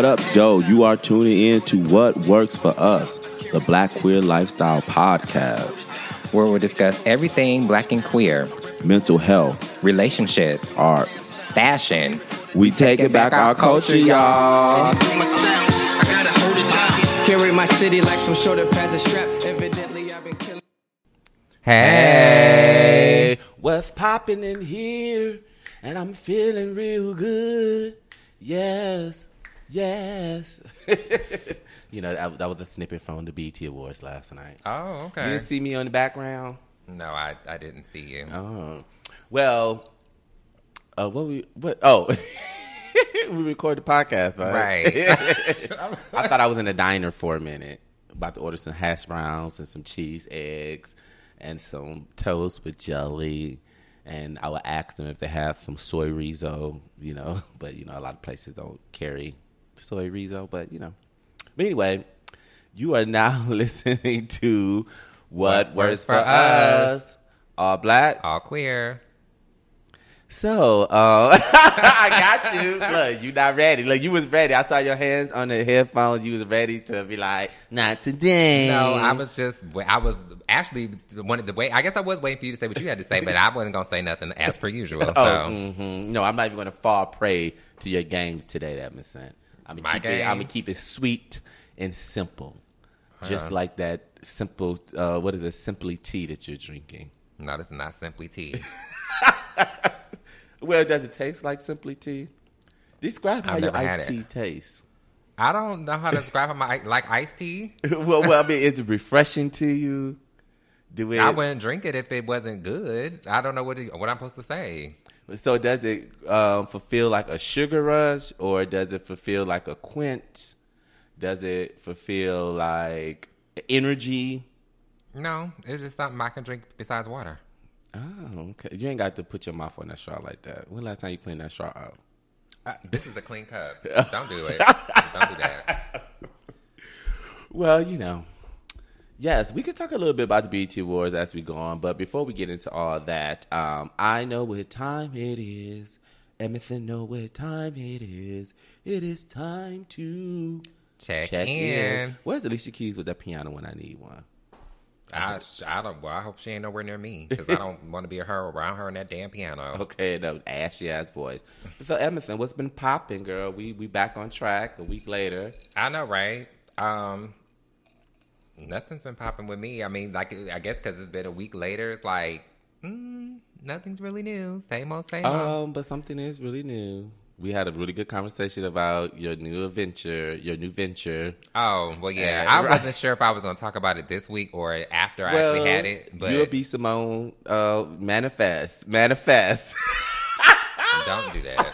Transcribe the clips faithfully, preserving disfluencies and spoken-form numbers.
What up, Doe? You are tuning in to What Works for Us, the Black Queer Lifestyle Podcast, where we'll discuss everything Black and queer. Mental health, relationships, art, fashion. We taking back, back our, our culture, y'all. Carry my city like some shoulder pads of strap. Evidently, I've been killing. Hey, what's popping in here? And I'm feeling real good. Yes, yes. You know, that, that was a snippet from the B E T Awards last night. Oh, okay. You didn't see me on the background? No, I, I didn't see you. Oh, well, uh, what we what? Oh, we recorded the podcast, right? Right. I thought I was in a diner for a minute, about to order some hash browns and some cheese eggs and some toast with jelly. And I would ask them if they have some soy rizo, you know. But, you know, a lot of places don't carry soy rizo. But, you know. But anyway, you are now listening to What, what Works for Us. All black. All queer. So, uh, I got you. Look, you not ready. Look, you was ready. I saw your hands on the headphones. You was ready to be like, not today. No, I was just, I was actually wanted to wait. I guess I was waiting for you to say what you had to say, but I wasn't going to say nothing as per usual. So. Oh, mm-hmm. No, I'm not even going to fall prey to your games today, that Miss Sant. I'm going to keep it sweet and simple. Just uh-huh. like that simple, uh, what is it, Simply Tea that you're drinking. No, this is not Simply Tea. Well, does it taste like Simply Tea? Describe how I've your never iced tea tastes. I don't know how to describe how my like iced tea. well, well, I mean, is it refreshing to you? Do it? I wouldn't drink it if it wasn't good. I don't know what it, what I'm supposed to say. So does it um, fulfill like a sugar rush, or does it fulfill like a quench? Does it fulfill like energy? No, it's just something I can drink besides water. Oh, okay. You ain't got to put your mouth on that straw like that. When last time you cleaned that straw out? Uh, this is a clean cup. Don't do it. Don't do that. Well, you know. Yes, we could talk a little bit about the B E T Awards as we go on, but before we get into all that, um, I know what time it is. Emerson know what time it is. It is time to check, check in. in. Where's Alicia Keys with that piano when I need one? I, I don't. Well, I hope she ain't nowhere near me because I don't want to be her around her and that damn piano. Okay, that ashy ass voice. So Emerson, what's been popping, girl? We we back on track a week later. I know, right? Um, nothing's been popping with me. I mean, like I guess because it's been a week later, it's like mm, nothing's really new. Same old, same um, old. Um, but something is really new. We had a really good conversation about your new adventure, your new venture. Oh, well, yeah. And, I right. wasn't sure if I was going to talk about it this week or after I well, actually had it. But you'll be Simone. Uh, manifest. Manifest. Don't do that.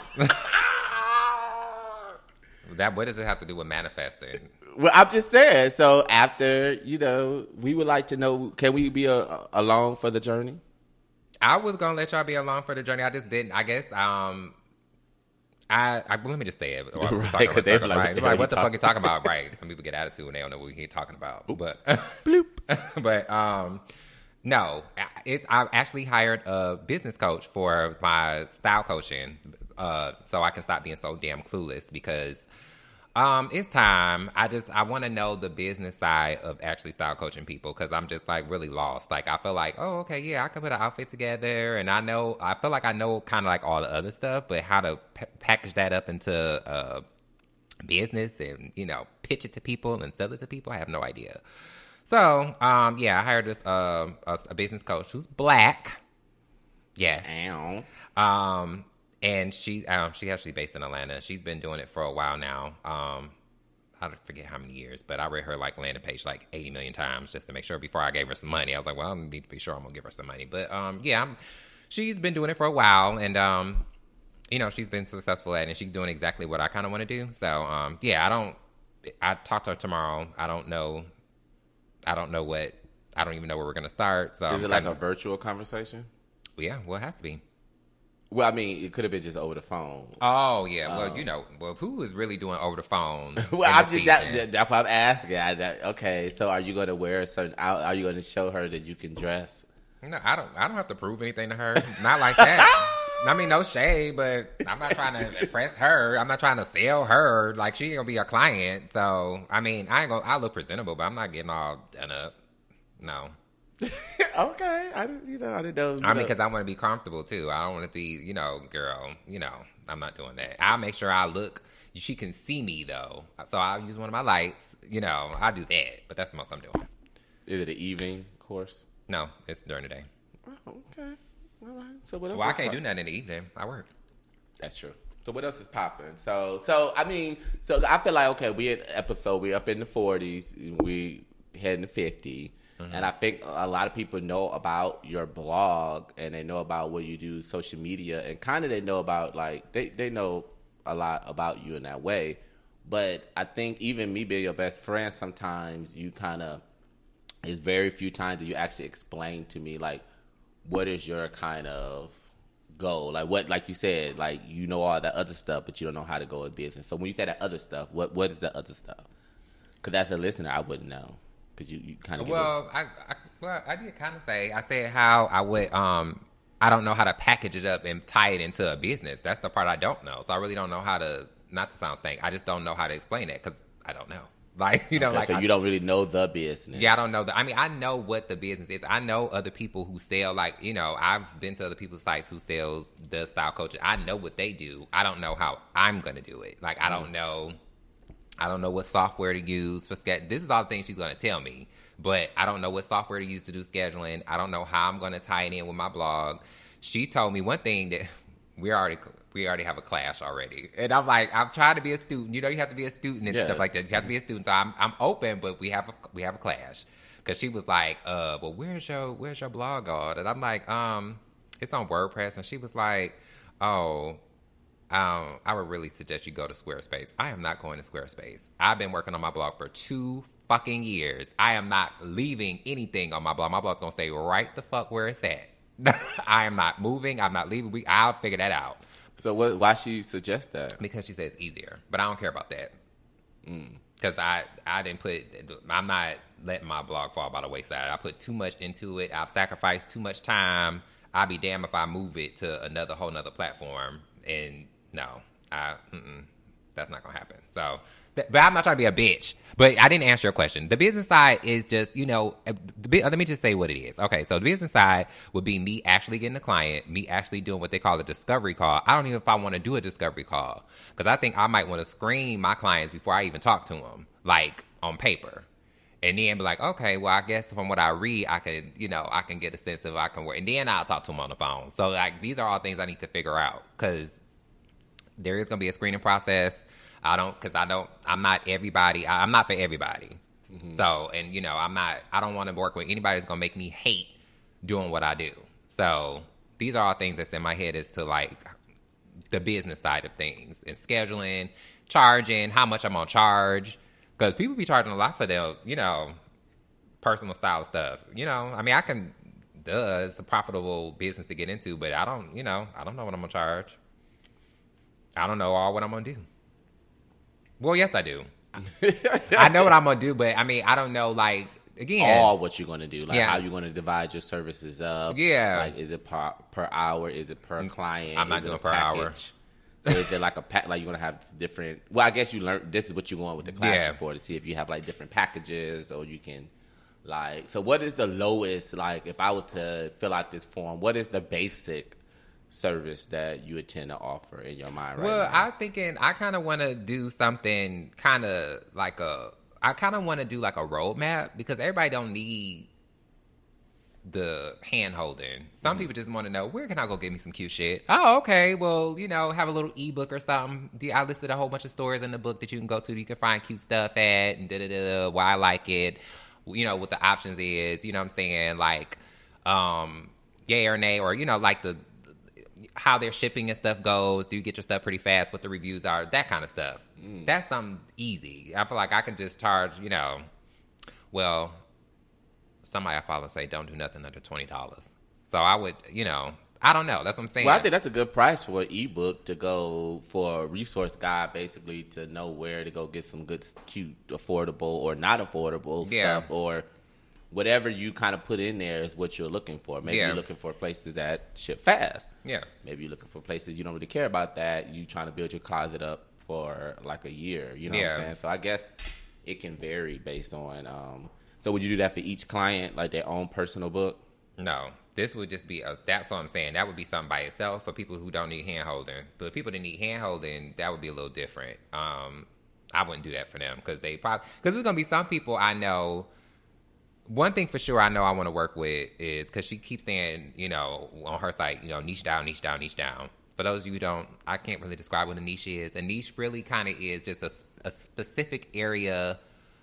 that. What does it have to do with manifesting? Well, I'm just saying. So after, you know, we would like to know, can we be a, along for the journey? I was going to let y'all be along for the journey. I just didn't. I guess... um. I, I let me just say it. Or right, because they're like, right. like, what the fuck you talking about? Right. Some people get attitude when they don't know what we're talking about. Oop. But bloop. But um, no, it's I actually hired a business coach for my style coaching, uh, so I can stop being so damn clueless because um, it's time. I just I want to know the business side of actually style coaching people because I'm just like really lost. Like I feel like, oh, okay, yeah, I can put an outfit together, and I know I feel like I know kind of like all the other stuff, but how to p- package that up into uh, business and you know pitch it to people and sell it to people, I have no idea. So um, yeah, I hired this, uh, a, a business coach who's black. Yes. Ow. Um. And she, um, she's actually based in Atlanta. She's been doing it for a while now. Um, I forget how many years, but I read her like landing page like eighty million times just to make sure before I gave her some money. I was like, well, I need to be sure I'm gonna give her some money. But um, yeah, I'm, she's been doing it for a while, and um, you know, she's been successful at it, and she's doing exactly what I kind of want to do. So um, yeah, I don't. I talked to her tomorrow. I don't know. I don't know what. I don't even know where we're gonna start. So is I'm it like kinda, a virtual conversation? Yeah, well, it has to be. Well, I mean, it could have been just over the phone. Oh, yeah. Well, um, you know, well, who is really doing over the phone? well, I'm just, that, that's what I'm asking. I, that, okay, so are you going to wear a certain out? Are you going to show her that you can dress? No, I don't. I don't have to prove anything to her. Not like that. I mean, no shade, but I'm not trying to impress her. I'm not trying to sell her. Like, she ain't gonna be a client. So, I mean, I ain't gonna, I look presentable, but I'm not getting all done up. No. Okay. I didn't, you know, I didn't know. I mean, because I want to be comfortable, too. I don't want to be, you know, girl, you know, I'm not doing that. I'll make sure I look, she can see me, though. So I'll use one of my lights. You know, I'll do that. But that's the most I'm doing. Is it an evening course? No, it's during the day. Oh, okay. All right. So what else? Well, I is can't pop- do nothing in the evening. I work. That's true. So what else is popping? So, so I mean, so I feel like, okay, we at episode, we up in the forties, we heading to fifty. Mm-hmm. And I think a lot of people know about your blog and they know about what you do, social media, and kind of they know about, like, they, they know a lot about you in that way. But I think even me being your best friend, sometimes you kind of, it's very few times that you actually explain to me, like, what is your kind of goal? Like, what, like you said, like, you know all that other stuff, but you don't know how to go in business. So when you say that other stuff, what what is the other stuff? Because as a listener, I wouldn't know. Because you, you kind of well, I, I well I did kind of say I said how I would um I don't know how to package it up and tie it into a business. That's the part I don't know. So I really don't know how to, not to sound stank, I just don't know how to explain it because I don't know. Like, you know, okay, like so I, you don't really know the business. Yeah, I don't know the. I mean, I know what the business is. I know other people who sell, like, you know, I've been to other people's sites who sells the style coaching. I know what they do. I don't know how I'm gonna do it. Like, I don't know. I don't know what software to use for schedule. This is all the things she's gonna tell me. But I don't know what software to use to do scheduling. I don't know how I'm going to tie it in with my blog. She told me one thing that we already we already have a clash already. And I'm like, I'm trying to be a student. You know, you have to be a student and yeah. stuff like that. You have to be a student. So I'm I'm open, but we have a we have a clash. Because she was like, uh, well, where's your where's your blog on? And I'm like, um, it's on WordPress. And she was like, oh, um, I would really suggest you go to Squarespace. I am not going to Squarespace. I've been working on my blog for two fucking years. I am not leaving anything on my blog. My blog's gonna stay right the fuck where it's at. I am not moving. I'm not leaving. We, I'll figure that out. So what? Why she suggest that? Because she says it's easier, but I don't care about that. Because Mm. I I didn't put. I'm not letting my blog fall by the wayside. I put too much into it. I've sacrificed too much time. I'll be damned if I move it to another whole nother platform. And no, I mm-mm, that's not gonna happen. So. But I'm not trying to be a bitch. But I didn't answer your question. The business side is just, you know, the, let me just say what it is. Okay, so the business side would be me actually getting a client, me actually doing what they call a discovery call. I don't even know if I want to do a discovery call because I think I might want to screen my clients before I even talk to them, like on paper. And then be like, okay, well, I guess from what I read, I can, you know, I can get a sense of I can work. And then I'll talk to them on the phone. So, like, these are all things I need to figure out because there is going to be a screening process. I don't, because I don't, I'm not everybody. I, I'm not for everybody. Mm-hmm. So, and, you know, I'm not, I don't want to work with anybody that's going to make me hate doing what I do. So, these are all things that's in my head as to, like, the business side of things and scheduling, charging, how much I'm going to charge. Because people be charging a lot for their, you know, personal style stuff. You know, I mean, I can, duh, it's a profitable business to get into, but I don't, you know, I don't know what I'm going to charge. I don't know all what I'm going to do. Well, yes, I do. I know what I'm going to do, but, I mean, I don't know, like, again. All what you're going to do. Like, yeah. how you're going to divide your services up. Yeah. Like, is it per, per hour? Is it per client? I'm not is doing it per package? hour. So is there like a pack? Like, you're going to have different. Well, I guess you learn. This is what you're going with the classes Yeah. for, to see if you have, like, different packages or you can, like. So, what is the lowest, like, if I were to fill out this form, what is the basic service that you intend to offer in your mind right well, now? I'm thinking I kind of want to do something kind of like a, I kind of want to do like a roadmap because everybody don't need the hand holding. Some mm-hmm. people just want to know, where can I go get me some cute shit? Oh, okay. Well, you know, have a little ebook or something. I listed a whole bunch of stores in the book that you can go to. You can find cute stuff at and da da da. Why I like it. You know, what the options is. You know what I'm saying? Like, um, yay or nay, or, you know, like the, how their shipping and stuff goes. Do you get your stuff pretty fast? What the reviews are? That kind of stuff. Mm. That's something easy. I feel like I can just charge, you know, well, somebody I follow say don't do nothing under twenty dollars. So I would, you know, I don't know. That's what I'm saying. Well, I think that's a good price for an ebook to go for a resource guide, basically, to know where to go get some good, cute, affordable or not affordable yeah. stuff, or whatever you kind of put in there is what you're looking for. Maybe Yeah. you're looking for places that ship fast. Yeah. Maybe you're looking for places you don't really care about that. You trying to build your closet up for like a year. You know Yeah. what I'm saying? So I guess it can vary based on. Um, so would you do that for each client, like their own personal book? No, this would just be a, that's what I'm saying. That would be something by itself for people who don't need hand holding. But people that need hand holding, that would be a little different. Um, I wouldn't do that for them because they probably because there's gonna be some people I know. One thing for sure I know I want to work with is because she keeps saying, you know, on her site, you know, niche down, niche down, niche down. For those of you who don't, I can't really describe what a niche is. A niche really kind of is just a, a specific area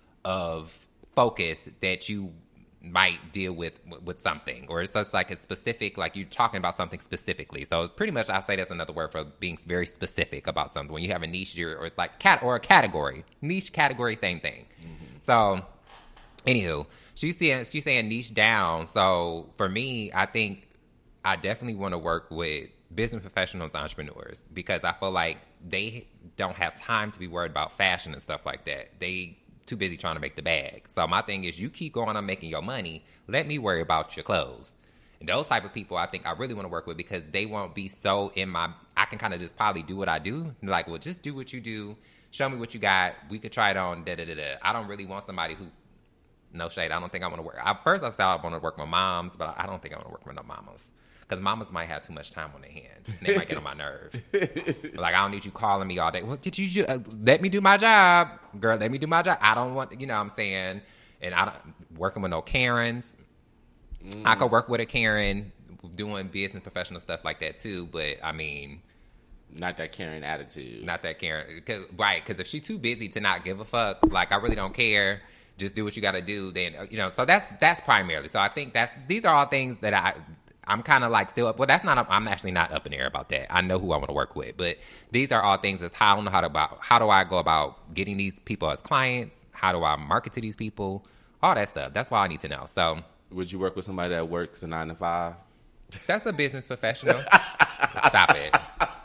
of focus that you might deal with with something, or it's just like a specific, like you're talking about something specifically. So pretty much I say that's another word for being very specific about something. When you have a niche, you're, or it's like cat or a category, niche category, same thing. Mm-hmm. So anywho, she's saying, she's saying niche down. So for me, I think I definitely want to work with business professionals, entrepreneurs, because I feel like they don't have time to be worried about fashion and stuff like that. They too busy trying to make the bag. So my thing is, you keep going on making your money. Let me worry about your clothes. And those type of people, I think I really want to work with because they won't be so in my. I can kind of just probably do what I do. Like, well, just do what you do. Show me what you got. We could try it on. Da da da da. I don't really want somebody who. No shade. I don't think I want to work. At first, I thought I want to work with moms, but I don't think I want to work with no mamas. Because mamas might have too much time on their hands. And they might get on my nerves. Like, I don't need you calling me all day. Well, did you do, uh, let me do my job. Girl, let me do my job. I don't want, you know what I'm saying? And I don't, working with no Karens. Mm. I could work with a Karen doing business professional stuff like that too. But, I mean. Not that Karen attitude. Not that Karen. Cause, right. Because if she's too busy to not give a fuck, like, I really don't care. Just do what you got to do. Then, you know, so that's, that's primarily. So I think that's, these are all things that I, I'm kind of like still up. Well, that's not. I'm actually not up in the air about that. I know who I want to work with, but these are all things. That's how I don't know how to about. How do I go about getting these people as clients? How do I market to these people? All that stuff. That's why I need to know. So, would you work with somebody that works a nine to five? That's a business professional. Stop it.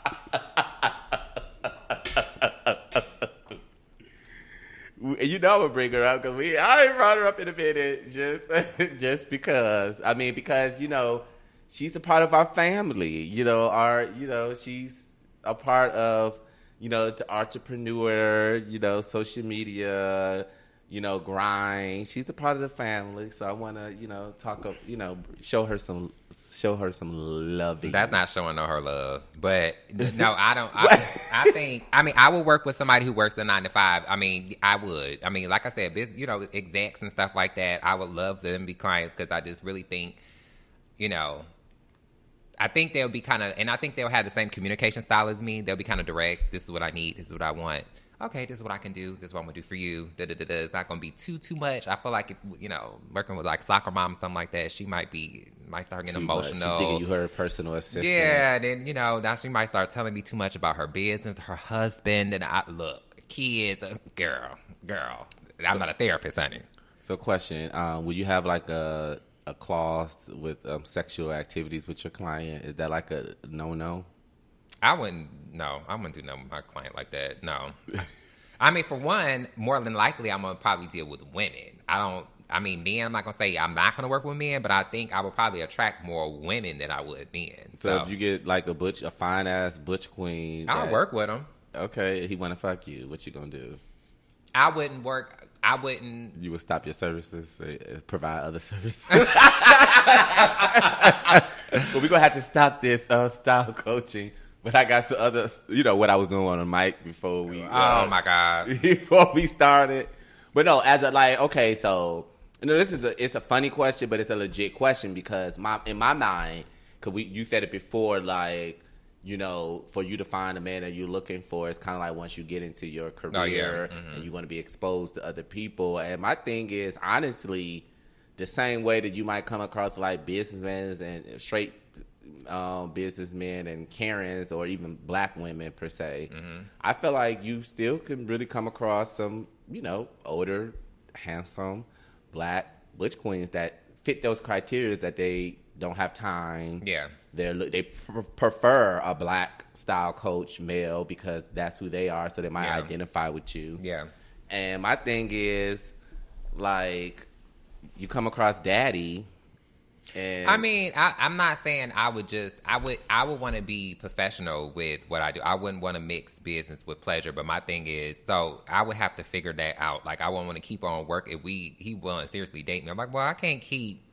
You know I'm gonna bring her up because we. I ain't brought her up in a minute, just just because. I mean, because you know. She's a part of our family, you know, our, you know, she's a part of, you know, the entrepreneur, you know, social media, you know, grind. She's a part of the family. So I want to, you know, talk, of, you know, show her some, show her some loving. That's not showing her love. But no, I don't, I, I think, I mean, I would work with somebody who works a nine to five. I mean, I would. I mean, like I said, business, you know, execs and stuff like that. I would love them to be clients because I just really think, you know, I think they'll be kind of, and I think they'll have the same communication style as me. They'll be kind of direct. This is what I need. This is what I want. Okay, this is what I can do. This is what I'm going to do for you. Da, da, da, da. It's not going to be too, too much. I feel like, if, you know, working with like soccer mom or something like that, she might be, might start getting too emotional. She's thinking you her personal assistant. Yeah, then, you know, now she might start telling me too much about her business, her husband, and I, look, kids, uh, girl, girl. I'm so, not a therapist, honey. So question, um, will you have like a, a clause with um, sexual activities with your client? Is that like a no-no? I wouldn't, no, I wouldn't do nothing with my client like that, no. I mean, for one, more than likely, I'm going to probably deal with women. I don't, I mean, men, I'm not going to say I'm not going to work with men, but I think I would probably attract more women than I would men. So, so if you get like a butch, a fine-ass butch queen. I'll that, work with him. Okay, he want to fuck you. What you going to do? I wouldn't work, I wouldn't. You would stop your services, uh, provide other services. Well, we're going to have to stop this uh, style coaching. But I got some other, you know, what I was doing on the mic before we. Uh, oh, my God. Before we started. But no, as a, like, okay, so, you know, this is a, it's a funny question, but it's a legit question because my in my mind, because we, you said it before, like, you know, for you to find a man that you're looking for, it's kind of like once you get into your career oh, yeah. mm-hmm. and you want to be exposed to other people. And my thing is, honestly, the same way that you might come across like businessmen and straight um, businessmen and Karens or even black women per se, mm-hmm. I feel like you still can really come across some, you know, older, handsome, black butch queens that fit those criteria that they don't have time. Yeah. They're, they pr- prefer a black style coach male because that's who they are, so they might yeah. identify with you. Yeah. And my thing is, like, you come across daddy. And I mean, I, I'm not saying I would just, I would, I would want to be professional with what I do. I wouldn't want to mix business with pleasure. But my thing is, so I would have to figure that out. Like, I wouldn't want to keep on work if we, he wouldn't seriously date me. I'm like, well, I can't keep,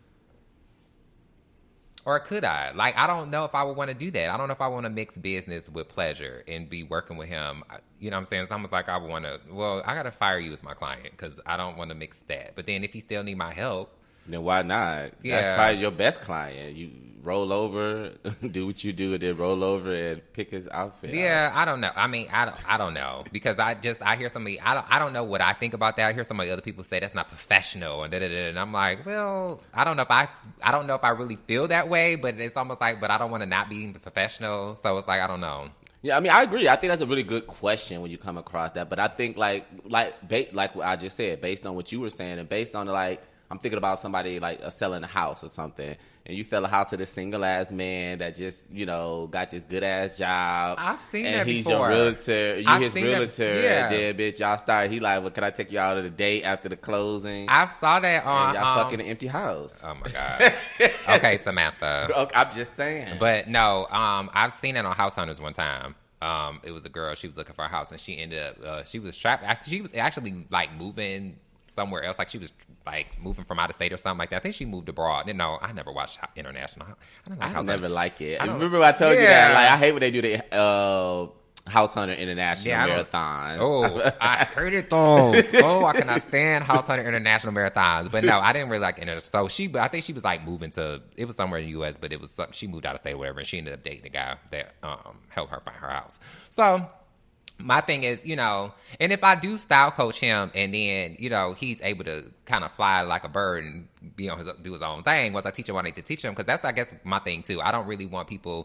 or could I? Like, I don't know if I would want to do that. I don't know if I want to mix business with pleasure and be working with him. You know what I'm saying? It's almost like I would want to, well, I got to fire you as my client because I don't want to mix that. But then if he still need my help, then why not? Yeah. That's probably your best client. You roll over, do what you do, and then roll over and pick his outfit. Yeah, out. I don't know. I mean, I don't, I don't know because I just I hear somebody. I don't I don't know what I think about that. I hear some of the other people say that's not professional and da da da. And I'm like, well, I don't know if I I don't know if I really feel that way. But it's almost like, but I don't want to not be professional. So it's like I don't know. Yeah, I mean, I agree. I think that's a really good question when you come across that. But I think like like ba- like what I just said, based on what you were saying, and based on like. I'm thinking about somebody like uh, selling a house or something, and you sell a house to this single ass man that just, you know, got this good ass job. I've seen and that he's before. your realtor, you I've his seen that- realtor, yeah. and then bitch, y'all start. He like, well, can I take you out of the date after the closing? I saw that on. and y'all um, fucking an empty house. Oh my god. Okay, Samantha. Okay, I'm just saying. But no, um, I've seen it on House Hunters one time. Um, it was a girl. She was looking for a house, and she ended up. Uh, she was trapped. She was actually like moving somewhere else. Like she was like moving from out of state or something like that. I think she moved abroad. You know, I never watched International. I don't like I House never Hunters. like it. I don't- Remember I told you Yeah. that? Like, I hate when they do the uh, House Hunter International Yeah, I don't- marathons. Oh, I heard it those. Oh, I cannot stand House Hunter International marathons. But no, I didn't really like it. So she, I think she was like moving to. It was somewhere in the U S, but it was some, she moved out of state or whatever, and she ended up dating the guy that um, helped her find her house. So. My thing is, you know, and if I do style coach him and then, you know, he's able to kind of fly like a bird and be on his, do his own thing, once I teach him what I need to teach him, because that's, I guess, my thing too. I don't really want people...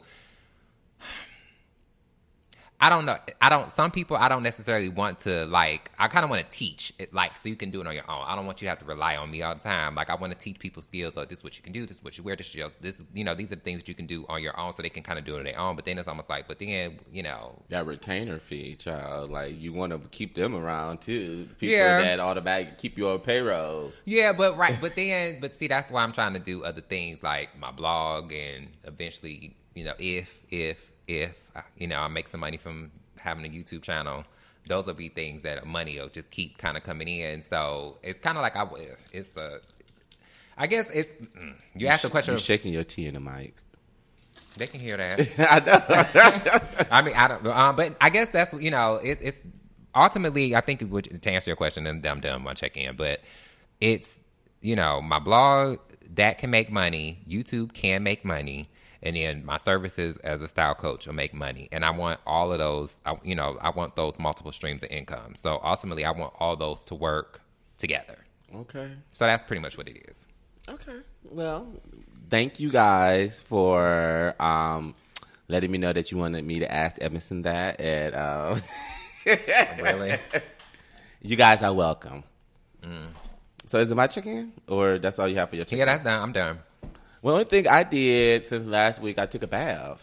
I don't know. I don't. Some people I don't necessarily want to like. I kind of want to teach it, like, so you can do it on your own. I don't want you to have to rely on me all the time. Like, I want to teach people skills. Like, this is what you can do. This is what you wear. This is your, this. You know, these are the things that you can do on your own, so they can kind of do it on their own. But then it's almost like, but then you know, that retainer fee, child. Like, you want to keep them around too. People Yeah. that automatically keep you on payroll. yeah, but right, but then, but see, that's why I'm trying to do other things like my blog and eventually, you know, if if if you know I make some money from having a YouTube channel, those will be things that money will just keep kind of coming in. So it's kind of like I was. It's a. I guess it's. mm, You asked the question. You're Of, shaking your tea in the mic. they can hear that. I know. I mean, I don't. Um, but I guess that's you know, it, it's ultimately. I think it would, to answer your question, and dumb dumb, I'll check in. But it's you know, my blog that can make money. YouTube can make money. And then my services as a style coach will make money. And I want all of those, I, you know, I want those multiple streams of income. So ultimately, I want all those to work together. Okay. So that's pretty much what it is. Okay. Well, thank you guys for um, letting me know that you wanted me to ask Emerson that. And, uh, Really? You guys are welcome. Mm. So is it my check-in? Or that's all you have for your check-in? Yeah, that's done. I'm done. Well, the only thing I did since last week, I took a bath.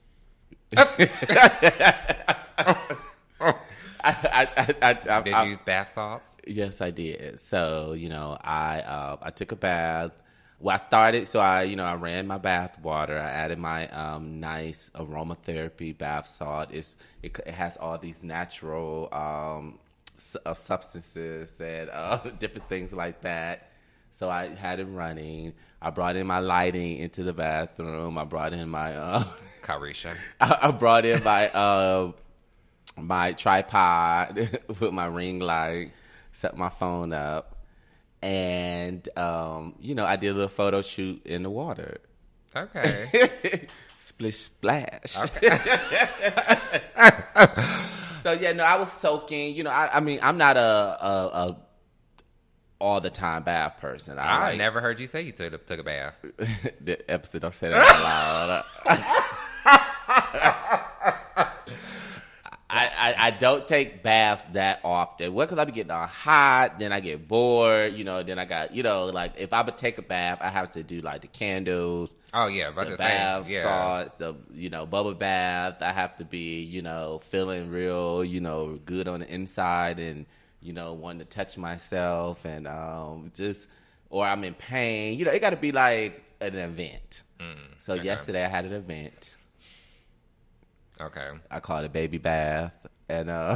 I, I, I, I, I, Did I, you use bath salts? Yes, I did. So, you know, I uh, I took a bath. Well, I started, so I, you know, I ran my bath water. I added my um, nice aromatherapy bath salt. It's, it, it has all these natural um, su- uh, substances and uh, different things like that. So I had it running. I brought in my lighting into the bathroom. I brought in my... Uh, Carisha. I, I brought in my... Uh, my tripod with my ring light, set my phone up, and um, you know, I did a little photo shoot in the water. Okay. Splish splash. Okay. So yeah, no, I was soaking. You know, I, I mean, I'm not a, a, a all the time bath person. I, I like, never heard you say you took, took a bath. the episode don't say that out loud. I, I, I don't take baths that often. Well, because I be getting all hot, then I get bored, you know, then I got, you know, like, if I would take a bath, I have to do, like, the candles, Oh, yeah. About the to bath say, yeah. salts, the, you know, bubble bath. I have to be, you know, feeling real, you know, good on the inside and, you know, wanting to touch myself and um, just or I'm in pain. You know, it got to be like an event. Mm, so okay. yesterday I had an event. Okay. I called it baby bath, and uh,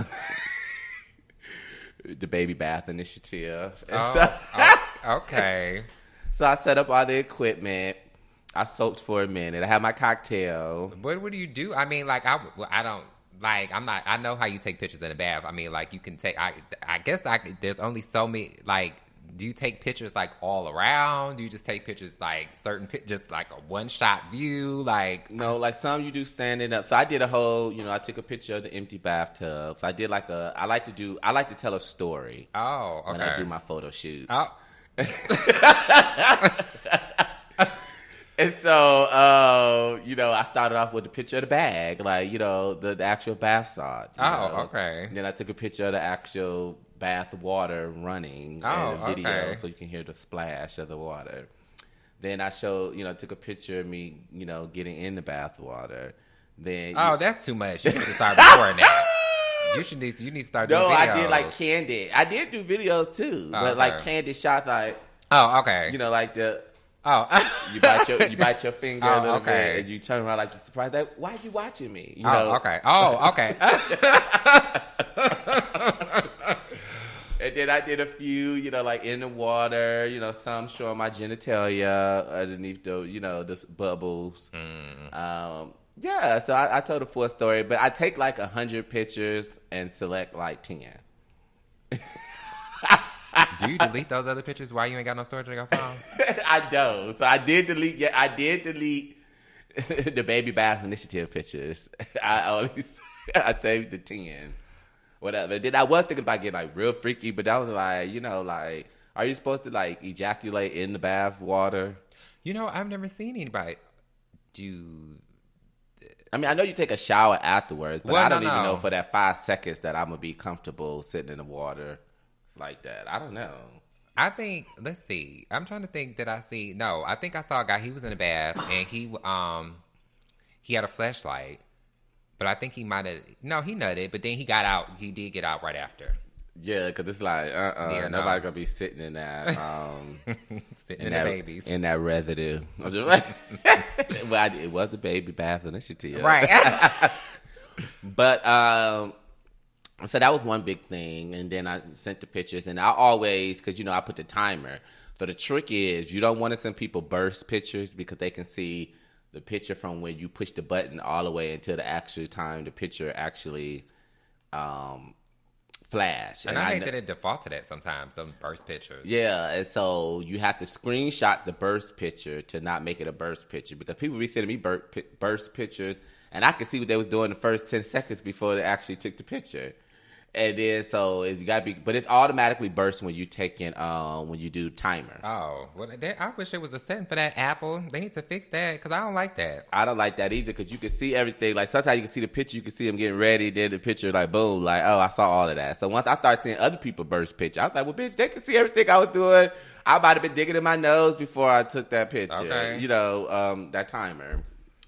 the baby bath initiative. And Oh, so, oh, okay. so I set up all the equipment. I soaked for a minute. I had my cocktail. What what do you do? I mean, like I, well, I don't like. I'm not. I know how you take pictures in a bath. I mean, like you can take. I I guess I, there's only so many. Like, do you take pictures like all around? Do you just take pictures like certain pi- just like a one shot view? Like No, like some you do standing up. So I did a whole, you know, I took a picture of the empty bathtub. So I did like a, I like to do, I like to tell a story oh, okay. when I do my photo shoots. Oh. And so, uh, you know, I started off with a picture of the bag, like, you know, the, the actual bath salt. you Oh, know. okay. And then I took a picture of the actual bath water running Oh, and a video okay. so you can hear the splash of the water. Then I showed, you know, took a picture of me, you know, getting in the bath water. Then Oh, you- that's too much. You need to start recording that. You should need. You need to start doing No, videos. I did like candid. I did do videos too, Oh, but like okay. candid shots, like Oh, okay. you know, like the Oh, you bite your you bite your finger Oh, a little okay. bit, and you turn around like you're surprised. Like, why are you watching me? You oh, know? okay. Oh, okay. And then I did a few, you know, like in the water, you know, some showing my genitalia underneath the, you know, the s- bubbles. Mm. Um, yeah, so I, I told a full story, but I take like a hundred pictures and select like ten. Do you delete those other pictures? Why you ain't got no storage on your phone? I don't. So I did delete. Yeah, I did delete the baby bath initiative pictures. I only I saved the ten, whatever. Then I was thinking about getting like real freaky, but that was like, you know, like, are you supposed to like ejaculate in the bath water? You know, I've never seen anybody do. I mean, I know you take a shower afterwards, but Well, I don't no, even no. know for that five seconds that I'm gonna be comfortable sitting in the water like that. I don't know. I think. Let's see. I'm trying to think. Did I see? No, I think I saw a guy. He was in a bath and he um he had a flashlight, but I think he might have. No, he nutted, but then he got out. He did get out right after. Yeah, because it's like, uh, uh Yeah, no. nobody gonna be sitting in that. Um, Sitting in in that, the babies. in that residue. I'm just like, well, I, it was the baby bath initiative, Right. But um, so that was one big thing, and then I sent the pictures, and I always, because you know I put the timer. So the trick is you don't want to send people burst pictures because they can see the picture from when you push the button all the way until the actual time the picture actually um flash. And, I hate kn- that it defaults to that sometimes. Those burst pictures. Yeah, and so you have to screenshot the burst picture to not make it a burst picture because people be sending me bur- pi- burst pictures, and I could see what they was doing the first ten seconds before they actually took the picture. And then so it's got to be, but it's automatically burst when you take in um when you do timer. Oh, well, that, I wish there was a setting for that. Apple, they need to fix that because I don't like that. I don't like that either because you can see everything. Like sometimes you can see the picture, you can see them getting ready. Then the picture, like boom, like oh, I saw all of that. So once I started seeing other people burst picture, I was like, well, bitch, they can see everything I was doing. I might have been digging in my nose before I took that picture. Okay. You know, um, that timer.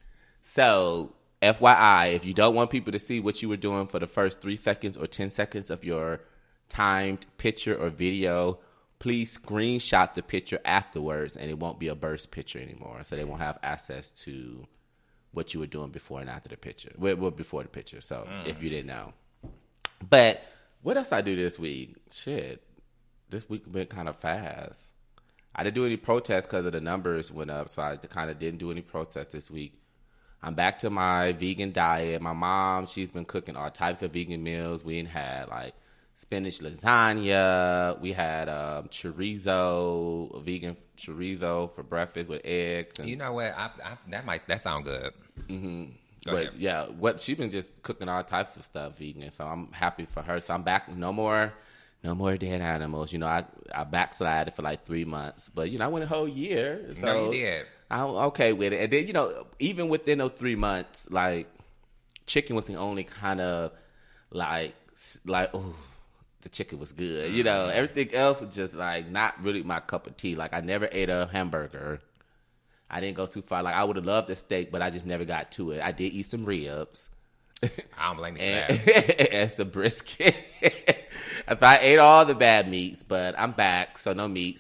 So F Y I, if you don't want people to see what you were doing for the first three seconds or ten seconds of your timed picture or video, please screenshot the picture afterwards, and it won't be a burst picture anymore. So they won't have access to what you were doing before and after the picture. Well, well, before the picture. So if you didn't know. But what else I do this week? Shit, this week been kind of fast. I didn't do any protests because of the numbers went up, so I kind of didn't do any protests this week. I'm back to my vegan diet. My mom, she's been cooking all types of vegan meals. We had like spinach lasagna. We had um, chorizo, vegan chorizo for breakfast with eggs. And, You know what? I, I, that might that sound good. mm-hmm. Go But ahead. yeah, what she's been just cooking all types of stuff vegan. So I'm happy for her. So I'm back. No more, no more dead animals. You know, I I backslided for like three months, but you know I went a whole year. So No, you did. I'm okay with it. And then, you know, even within those three months, like, chicken was the only kind of, like, s- like, oh, the chicken was good. You know, everything else was just, like, not really my cup of tea. Like, I never ate a hamburger. I didn't go too far. Like, I would have loved a steak, but I just never got to it. I did eat some ribs. I don't blame you for and, that. and some brisket. If I ate all the bad meats, but I'm back, so no meats.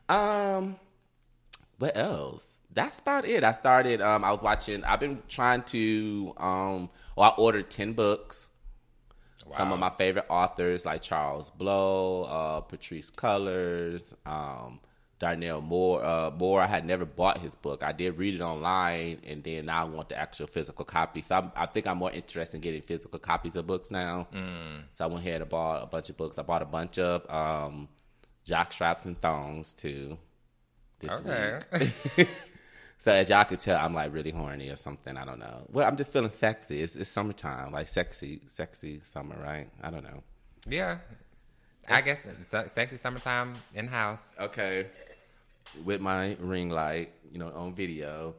Um, what else? That's about it. I started. Um, I was watching. I've been trying to. Um, well, I ordered ten books. Wow. Some of my favorite authors, like Charles Blow, uh, Patrice Cullors, um, Darnell Moore. Uh, Moore. I had never bought his book. I did read it online, and then now I want the actual physical copy. So I'm, I think I'm more interested in getting physical copies of books now. Mm. So I went ahead and bought a bunch of books. I bought a bunch of um, Jock Straps and Thongs too. This okay. week. So as y'all could tell, I'm like really horny or something. I don't know. Well, I'm just feeling sexy. It's, it's summertime, like sexy, sexy summer, right? I don't know. Yeah, I guess it's sexy summertime in house. Okay, with my ring light, you know, on video.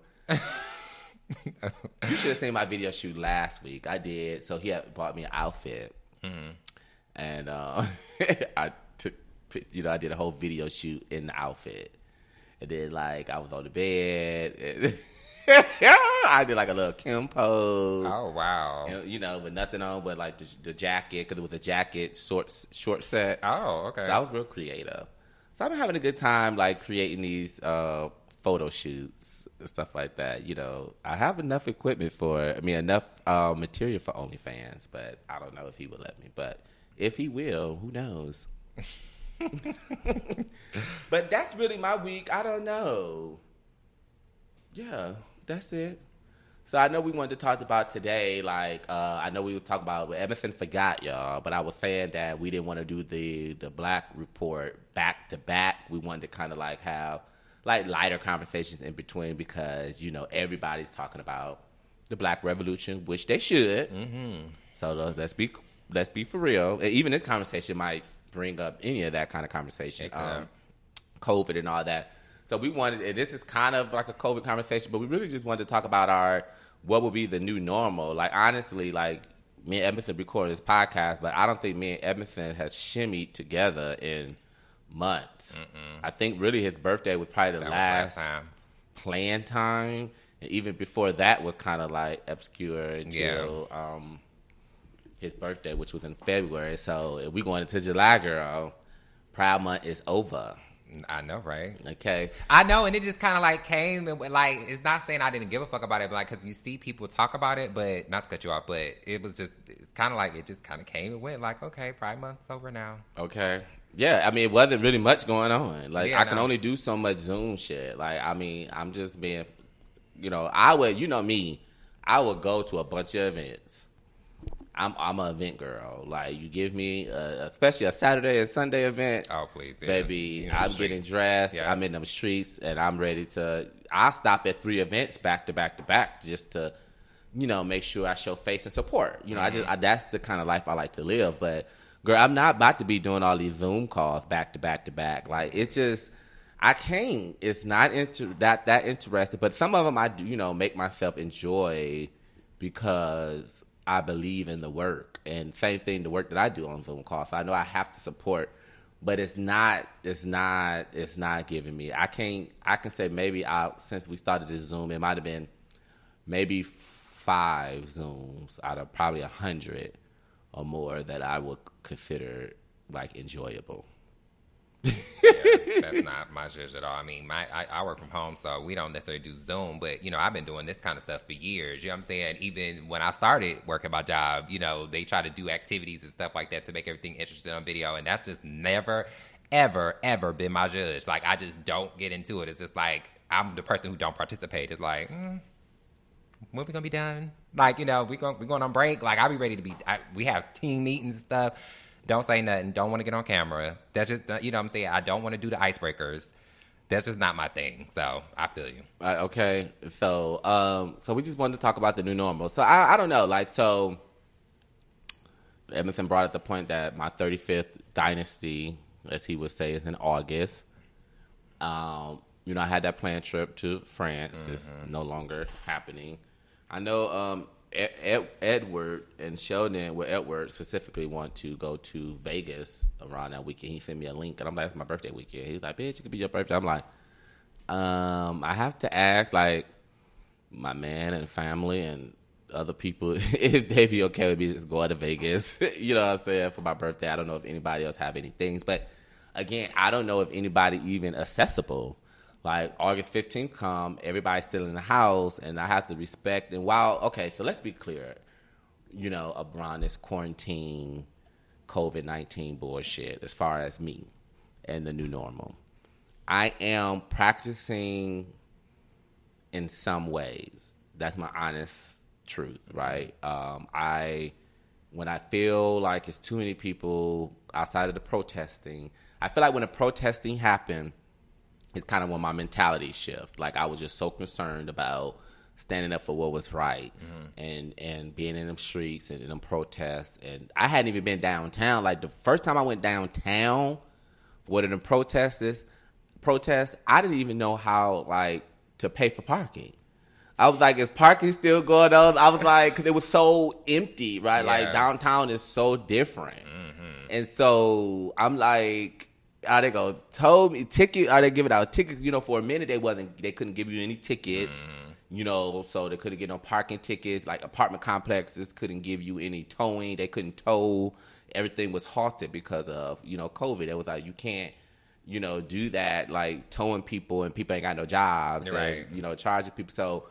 You should have seen my video shoot last week. I did. So he had bought me an outfit, mm-hmm. and uh, I took, you know, I did a whole video shoot in the outfit. And then, like, I was on the bed. I did, like, a little Kim pose. Oh, wow. And, you know, with nothing on but, like, the, the jacket, because it was a jacket short, short set. Oh, okay. So I was real creative. So I've been having a good time, like, creating these uh, photo shoots and stuff like that. You know, I have enough equipment for it. I mean, enough uh, material for OnlyFans, but I don't know if he will let me. But if he will, who knows? But that's really my week. I don't know. Yeah, that's it. So I know we wanted to talk about today, like, uh, I know we were talking about, well, Emerson forgot, y'all, but I was saying that we didn't want to do the, the Black Report back to back. We wanted to kind of like have like lighter conversations in between because, you know, everybody's talking about the Black Revolution, which they should. Mm-hmm. So those, let's be let's be for real. And even this conversation might bring up any of that kind of conversation, um, COVID and all that. So we wanted, and this is kind of like a COVID conversation, but we really just wanted to talk about our, what would be the new normal. Like, honestly, like, me and Emerson recorded this podcast, but I don't think me and Emerson has shimmied together in months. Mm-mm. I think really his birthday was probably the that last, last time. planned time. And even before that was kind of like obscure until, yeah. um, his birthday, which was in February. So if we going into July, girl, Pride Month is over. I know, right? Okay. I know, and it just kind of like came and like, it's not saying I didn't give a fuck about it, but like, because you see people talk about it, but not to cut you off, but it was just, it's kind of like, it just kind of came and went like, okay, Pride Month's over now. Okay. Yeah, I mean, it wasn't really much going on. Like, yeah, I can no. only do so much Zoom shit. Like, I mean, I'm just being, you know, I would, you know me, I would go to a bunch of events. I'm I'm an event girl. Like, you give me, a, especially a Saturday and Sunday event. Oh, please. Yeah. Baby, I'm getting dressed. Yeah. I'm in them streets, and I'm ready to, I'll stop at three events back to back to back just to, you know, make sure I show face and support. You know, mm-hmm. I just, I, that's the kind of life I like to live. But, girl, I'm not about to be doing all these Zoom calls back to back to back. Like, it's just, I can't. It's not into that, that interested. But some of them I do, you know, make myself enjoy because I believe in the work, and same thing, the work that I do on Zoom calls. So I know I have to support, but it's not, it's not, it's not giving me. I can't. I can say maybe out since we started this Zoom, it might have been maybe five Zooms out of probably a hundred or more that I would consider like enjoyable. Yeah, that's not my shit at all. I mean, my I, I work from home, so we don't necessarily do Zoom, but, you know, I've been doing this kind of stuff for years. You know what I'm saying? Even when I started working my job, you know, they try to do activities and stuff like that to make everything interesting on video, and that's just never, ever, ever been my judge. Like, I just don't get into it. It's just like, I'm the person who don't participate. It's like, mm, when we gonna be done? Like, you know, we going we going on break. Like, I'll be ready to be. I, we have team meetings and stuff. Don't say nothing. Don't want to get on camera. That's just, you know what I'm saying? I don't want to do the icebreakers. That's just not my thing. So I feel you. Uh, okay. So, um, so we just wanted to talk about the new normal. So I, I don't know. Like, so Emerson brought up the point that my thirty-fifth dynasty, as he would say, is in August. Um, you know, I had that planned trip to France. Mm-hmm. It's no longer happening. I know, um, Ed, Ed, Edward and Sheldon, well, Edward specifically want to go to Vegas around that weekend. He sent me a link, and I'm like, it's my birthday weekend. He's like, bitch, it could be your birthday. I'm like, um, I have to ask, like, my man and family and other people if they be okay with me just going to Vegas. You know what I'm saying, for my birthday. I don't know if anybody else have any things, but again, I don't know if anybody even accessible. Like August fifteenth come, everybody's still in the house, and I have to respect. And while, okay, so let's be clear. You know, around this quarantine, COVID nineteen bullshit as far as me and the new normal. I am practicing in some ways. That's my honest truth, right? Um, I, when I feel like it's too many people outside of the protesting, I feel like when the protesting happened, it's kind of when my mentality shift. Like I was just so concerned about standing up for what was right, mm-hmm. and and being in them streets and in them protests. And I hadn't even been downtown. Like the first time I went downtown for one of them protests, protests, I didn't even know how like to pay for parking. I was like, is parking still going on? I was like, cause it was so empty, right? Yeah. Like downtown is so different. Mm-hmm. And so I'm like, are they go told me ticket? Are they giving out tickets? You know, for a minute they wasn't. They couldn't give you any tickets. Mm-hmm. You know, so they couldn't get no parking tickets. Like apartment complexes couldn't give you any towing. They couldn't tow. Everything was halted because of you know COVID. It was like you can't, you know, do that like towing people and people ain't got no jobs. Right. And, you know, charging people. So,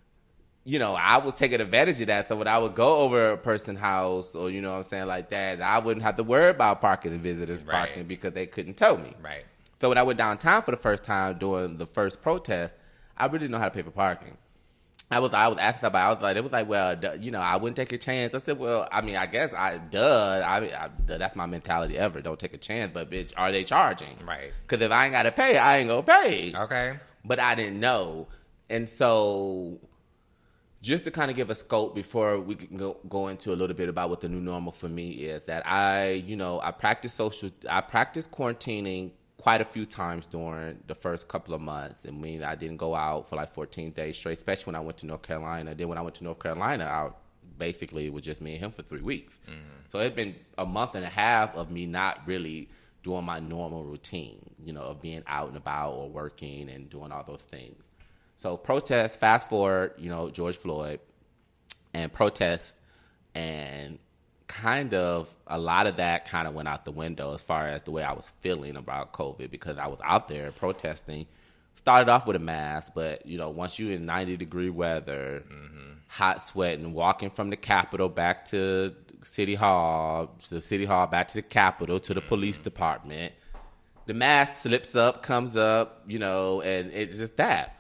you know, I was taking advantage of that. So when I would go over a person's house or, you know what I'm saying, like that, I wouldn't have to worry about parking and visitors right. parking because they couldn't tow me. Right. So when I went downtown for the first time during the first protest, I really didn't know how to pay for parking. I was I was asking about. I was like, it was like, well, duh, you know, I wouldn't take a chance. I said, well, I mean, I guess I duh. I mean, I, duh, that's my mentality ever. Don't take a chance. But bitch, are they charging? Right. Because if I ain't got to pay, I ain't gonna pay. Okay. But I didn't know, and so just to kind of give a scope before we can go go into a little bit about what the new normal for me is, that I, you know, I practice social. I practice quarantining quite a few times during the first couple of months. I mean, I didn't go out for like fourteen days straight, especially when I went to North Carolina. Then when I went to North Carolina, I basically it was just me and him for three weeks. Mm-hmm. So it's been a month and a half of me not really doing my normal routine, you know, of being out and about or working and doing all those things. So protest, fast forward, you know, George Floyd and protest, and kind of a lot of that kind of went out the window as far as the way I was feeling about COVID, because I was out there protesting. Started off with a mask, but, you know, once you're in ninety degree weather, mm-hmm. hot sweating, walking from the Capitol back to City Hall, to the City Hall, back to the Capitol, to the mm-hmm. police department, the mask slips up, comes up, you know, and it's just that.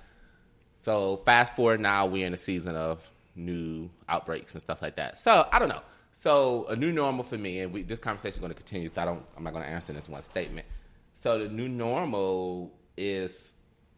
So fast forward now, we're in a season of new outbreaks and stuff like that. So I don't know. So a new normal for me, and we, this conversation is going to continue, so I don't, I'm not going to answer this one statement. So the new normal is,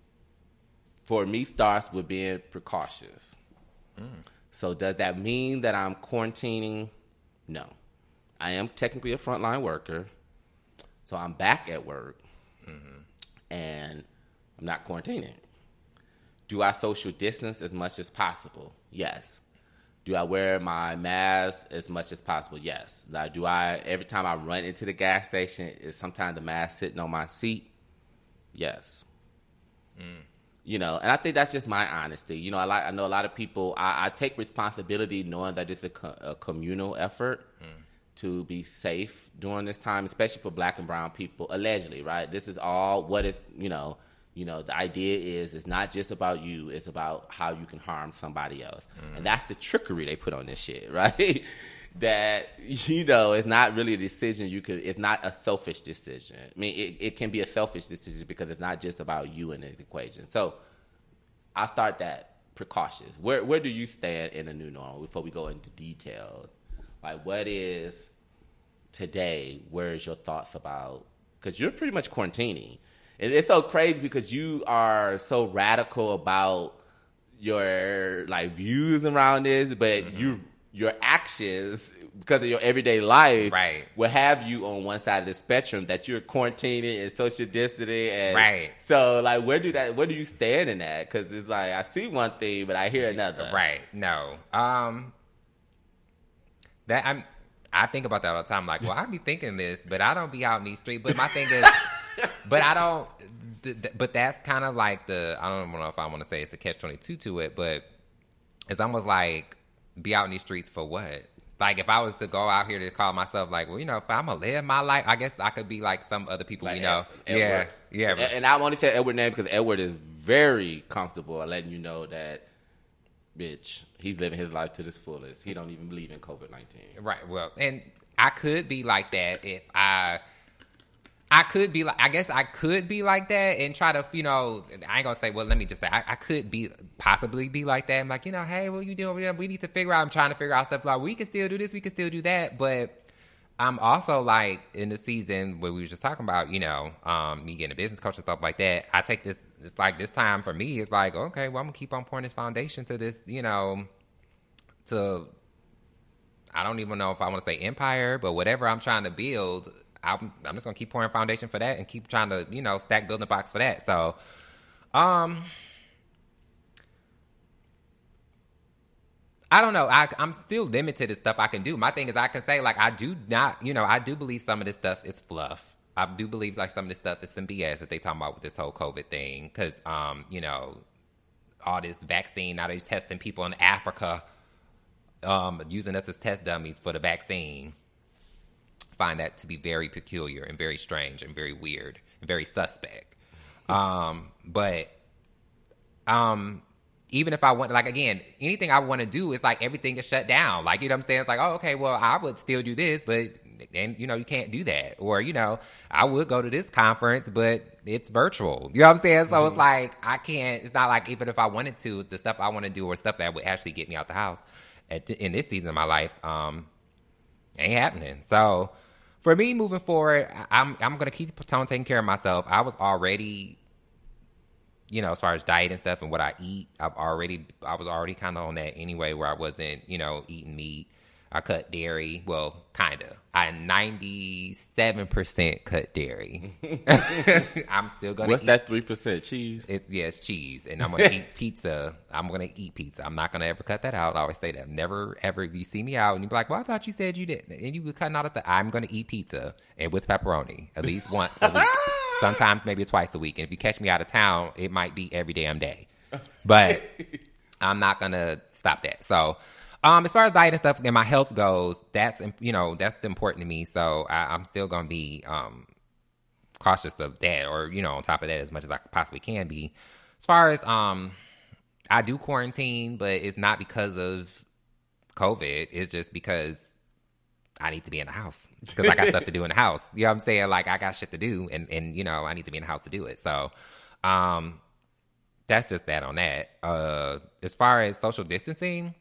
for me, starts with being precautious. Mm. So does that mean that I'm quarantining? No. I am technically a frontline worker, so I'm back at work, mm-hmm. and I'm not quarantining. Do I social distance as much as possible? Yes. Do I wear my mask as much as possible? Yes. Now, do I, every time I run into the gas station, is sometimes the mask sitting on my seat? Yes. Mm. You know, and I think that's just my honesty. You know, I, like, I know a lot of people, I, I take responsibility knowing that it's a, co- a communal effort mm. to be safe during this time, especially for black and brown people, allegedly, right? This is all what is, you know, You know, the idea is it's not just about you. It's about how you can harm somebody else. Mm. And that's the trickery they put on this shit, right? That, you know, it's not really a decision you could, it's not a selfish decision. I mean, it, it can be a selfish decision because it's not just about you in the equation. So I start that precautious. Where where do you stand in a new normal before we go into detail? Like, what is today? Where is your thoughts about, because you're pretty much quarantining. And it's so crazy because you are so radical about your like views around this, but mm-hmm. you your actions, because of your everyday life, right. will have you on one side of the spectrum that you're quarantining and social distancing, and right. So like, where do that? Where do you stand in that? Because it's like I see one thing, but I hear another. Right? No. Um. That I'm. I think about that all the time. Like, well, I be thinking this, but I don't be out in these streets. But my thing is. But I don't, th- th- but that's kind of like the, I don't know if I want to say it's a catch twenty-two to it, but it's almost like, be out in these streets for what? Like, if I was to go out here to call myself, like, well, you know, if I'm going to live my life, I guess I could be like some other people Like we know. Ed- yeah. Edward. Yeah. And, and I only say Edward name because Edward is very comfortable at letting you know that, bitch, he's living his life to this fullest. He don't even believe in COVID nineteen. Right. Well, and I could be like that if I... I could be like, I guess I could be like that and try to, you know, I ain't gonna say, well, let me just say, I, I could be, possibly be like that. I'm like, you know, hey, what you doing? We need to figure out, I'm trying to figure out stuff like, we can still do this, we can still do that. But I'm also like, in the season where we were just talking about, you know, um, me getting a business coach and stuff like that, I take this, it's like this time for me, it's like, okay, well, I'm gonna keep on pouring this foundation to this, you know, to, I don't even know if I want to say empire, but whatever I'm trying to build, I'm, I'm just going to keep pouring foundation for that and keep trying to, you know, stack building blocks for that. So, um, I don't know. I, I'm still limited to stuff I can do. My thing is I can say, like, I do not, you know, I do believe some of this stuff is fluff. I do believe, like, some of this stuff is some B S that they talking about with this whole COVID thing. Because, um, you know, all this vaccine, now they're testing people in Africa, um, using us as test dummies for the vaccine. Find that to be very peculiar and very strange and very weird and very suspect. Um, but um, even if I want, like, again, anything I want to do is like everything is shut down. Like, you know what I'm saying? It's like, oh, okay, well, I would still do this, but and you know, you can't do that. Or, you know, I would go to this conference, but it's virtual. You know what I'm saying? So mm-hmm. It's like, I can't, it's not like even if I wanted to, the stuff I want to do or stuff that would actually get me out the house at, in this season of my life, um, ain't happening. So, for me, moving forward, I'm I'm gonna keep on taking care of myself. I was already, you know, as far as diet and stuff and what I eat, I've already I was already kind of on that anyway, where I wasn't, you know, eating meat. I cut dairy. Well, kind of. I ninety-seven percent cut dairy. I'm still going to What's eat. that three percent? Cheese? It's, yeah, it's cheese. And I'm going to eat pizza. I'm going to eat pizza. I'm not going to ever cut that out. I always say that. Never, ever, if you see me out and you be like, well, I thought you said you didn't. And you were cutting out at the, I'm going to eat pizza and with pepperoni at least once a week. Sometimes maybe twice a week. And if you catch me out of town, it might be every damn day. But I'm not going to stop that. So, Um, as far as diet and stuff and my health goes, that's, you know, that's important to me. So I, I'm still going to be um, cautious of that, or, you know, on top of that as much as I possibly can be. As far as um, I do quarantine, but it's not because of COVID. It's just because I need to be in the house because I got stuff to do in the house. You know what I'm saying? Like, I got shit to do and, and, you know, I need to be in the house to do it. So, um, that's just that on that. Uh, as far as social distancing,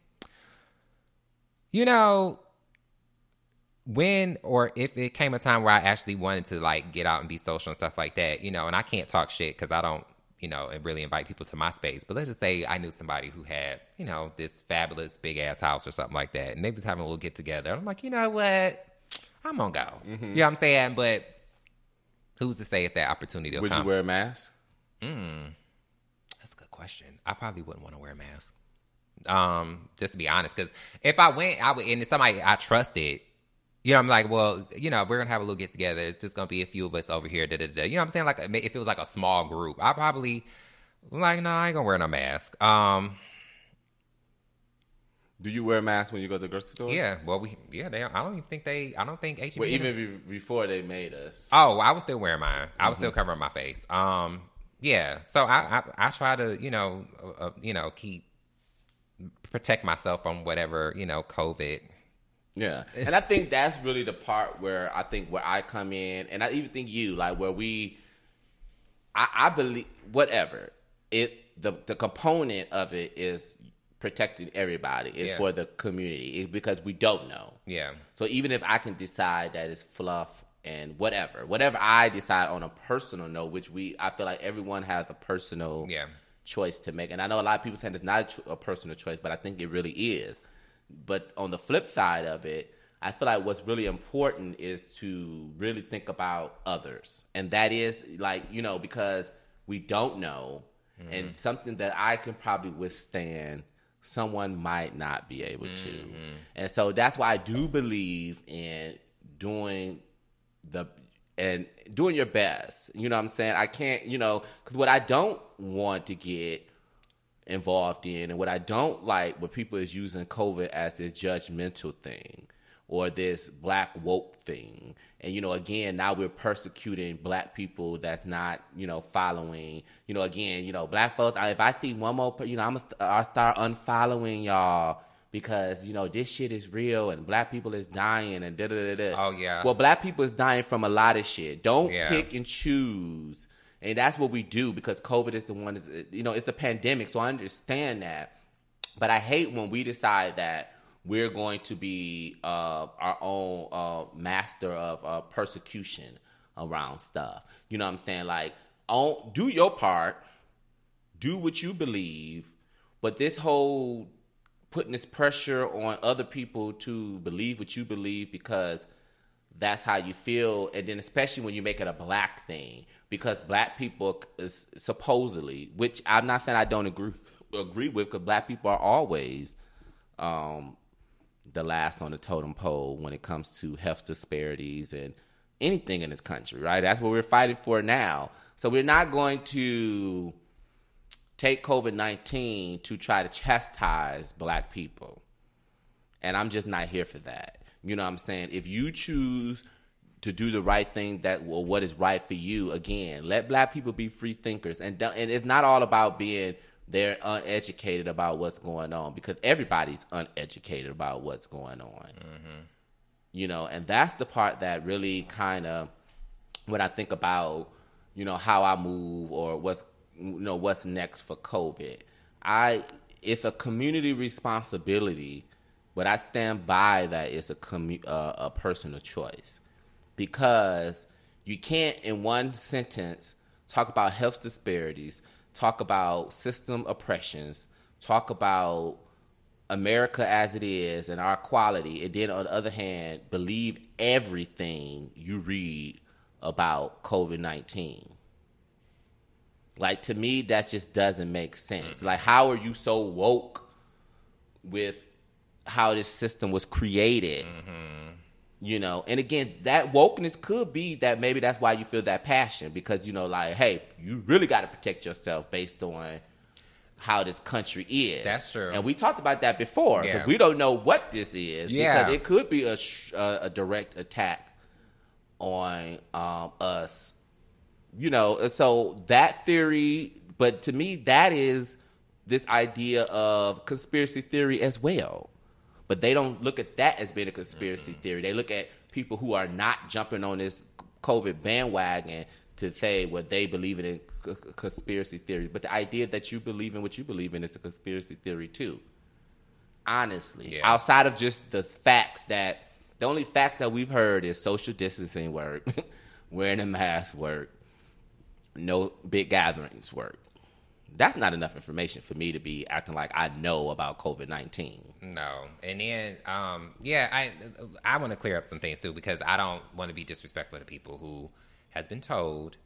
you know, when or if it came a time where I actually wanted to, like, get out and be social and stuff like that, you know, and I can't talk shit because I don't, you know, really invite people to my space. But let's just say I knew somebody who had, you know, this fabulous big-ass house or something like that, and they was having a little get-together. I'm like, you know what? I'm going to go. Mm-hmm. You know what I'm saying? But who's to say if that opportunity will Would come? you wear a mask? Mm, that's a good question. I probably wouldn't want to wear a mask. Um, just to be honest, because if I went, I would, and it's somebody I trusted, you know, I'm like, well, you know, we're gonna have a little get together. It's just gonna be a few of us over here. Da, da, da. You know what I'm saying? Like, if it was like a small group, I probably like, no, I ain't gonna wear no mask. Um, do you wear a mask when you go to the grocery store? Yeah, well, we, yeah, they. I don't even think they. I don't think H E B. Well, even be, before they made us. Oh, I was still wearing mine. I was mm-hmm. still covering my face. Um, yeah. So I, I, I try to, you know, uh, you know, keep. protect myself from whatever, you know, COVID. Yeah. And I think that's really the part where I think where I come in, and I even think you, like, where we, I, I believe, whatever, it, the, the component of it is protecting everybody. It's yeah. for the community. It's because we don't know. Yeah. So even if I can decide that it's fluff and whatever, whatever I decide on a personal note, which we, I feel like everyone has a personal yeah. choice to make. And I know a lot of people say it's not a, cho- a personal choice, but I think it really is. But on the flip side of it, I feel like what's really important is to really think about others. And that is, like, you know, because we don't know, mm-hmm. and something that I can probably withstand, someone might not be able to. Mm-hmm. And so that's why I do believe in doing the and doing your best. You know what I'm saying? I can't, you know, because what I don't want to get, involved in. And what I don't like, what people is using COVID as this judgmental thing or this black woke thing. And, you know, again, now we're persecuting black people that's not, you know, following, you know, again, you know, black folks, if I see one more, you know, I'm going to start unfollowing y'all because, you know, this shit is real and black people is dying and da da da da. Oh, yeah. Well, black people is dying from a lot of shit. Don't yeah. pick and choose. And that's what we do because COVID is the one, is, you know, it's the pandemic. So I understand that. But I hate when we decide that we're going to be uh, our own uh, master of uh, persecution around stuff. You know what I'm saying? Like, own, do your part, do what you believe, but this whole putting this pressure on other people to believe what you believe because that's how you feel, and then especially when you make it a black thing, because black people is supposedly, which I'm not saying I don't agree agree with, because black people are always um, the last on the totem pole when it comes to health disparities and anything in this country, right? That's what we're fighting for now. So we're not going to take COVID nineteen to try to chastise black people. And I'm just not here for that. You know what I'm saying? If you choose to do the right thing, that well, what is right for you, again, let black people be free thinkers. And, and it's not all about being they're uneducated about what's going on, because everybody's uneducated about what's going on. Mm-hmm. You know, and that's the part that really kind of, when I think about, you know, how I move or what's, you know, what's next for COVID, I it's a community responsibility, but I stand by that it's a commu- uh, a personal choice, because you can't in one sentence talk about health disparities, talk about system oppressions, talk about America as it is and our quality, and then on the other hand, believe everything you read about COVID nineteen. Like, to me, that just doesn't make sense. Like, how are you so woke with how this system was created? Mm-hmm. You know, and again, that wokeness could be that maybe that's why you feel that passion, because, you know, like, hey, you really got to protect yourself based on how this country is. That's true. And we talked about that before, because yeah. we don't know what this is. Yeah. Because it could be a, a, a direct attack on um, us. You know, so that theory, but to me, that is this idea of conspiracy theory as well. But they don't look at that as being a conspiracy mm-hmm. theory. They look at people who are not jumping on this COVID bandwagon to say what they believe in, in c- conspiracy theory. But the idea that you believe in what you believe in is a conspiracy theory too. Honestly, yeah. Outside of just the facts that, the only facts that we've heard is social distancing work, wearing a mask work, no big gatherings work. That's not enough information for me to be acting like I know about COVID nineteen. No. And then, um, yeah, I I want to clear up some things, too, because I don't want to be disrespectful to people who has been told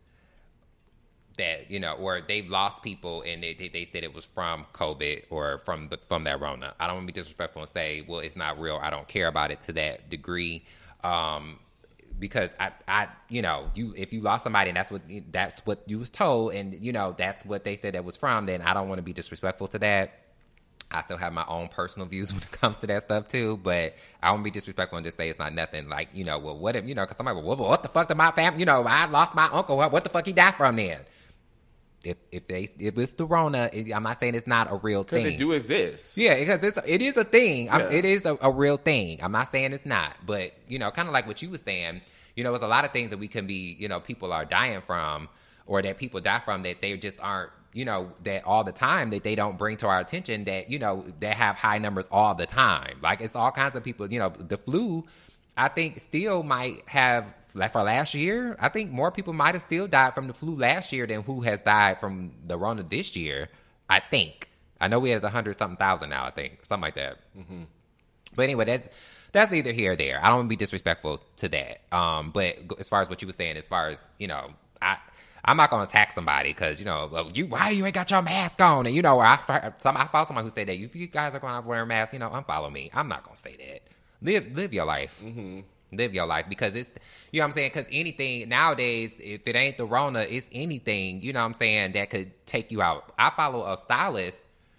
that, you know, or they've lost people and they, they, they said it was from COVID or from the, from that Rona. I don't want to be disrespectful and say, well, it's not real. I don't care about it to that degree. Um Because I, I, you know, you if you lost somebody and that's what that's what you was told, and you know that's what they said that was from, then I don't want to be disrespectful to that. I still have my own personal views when it comes to that stuff too, but I won't be disrespectful and just say it's not nothing. Like, you know, well, what if, you know, because somebody, well, what the fuck did my family, you know, I lost my uncle. What, what the fuck he died from then? If if they if it's the Rona, it, I'm not saying it's not a real thing. Because it do exist. Yeah, because it's it is a thing. Yeah. It is a, a real thing. I'm not saying it's not, but you know, kind of like what you were saying. You know, there's a lot of things that we can be. You know, people are dying from, or that people die from that they just aren't. You know, that all the time that they don't bring to our attention. That you know they have high numbers all the time. Like it's all kinds of people. You know, the flu, I think, still might have. Like for last year, I think more people might have still died from the flu last year than who has died from the Rona this year. I think. I know we had a hundred something thousand now. I think something like that. Mm-hmm. But anyway, that's that's neither here or there. I don't want to be disrespectful to that. Um, but as far as what you were saying, as far as you know, I I'm not gonna attack somebody because you know, well, you why you ain't got your mask on, and you know, I some I follow someone who said that if you guys are going to wear a mask, you know, unfollow me. I'm not gonna say that. Live live your life. Mm-hmm. Live your life, because it's, you know what I'm saying? Because anything nowadays, if it ain't the Rona, it's anything, you know what I'm saying, that could take you out. I follow a stylist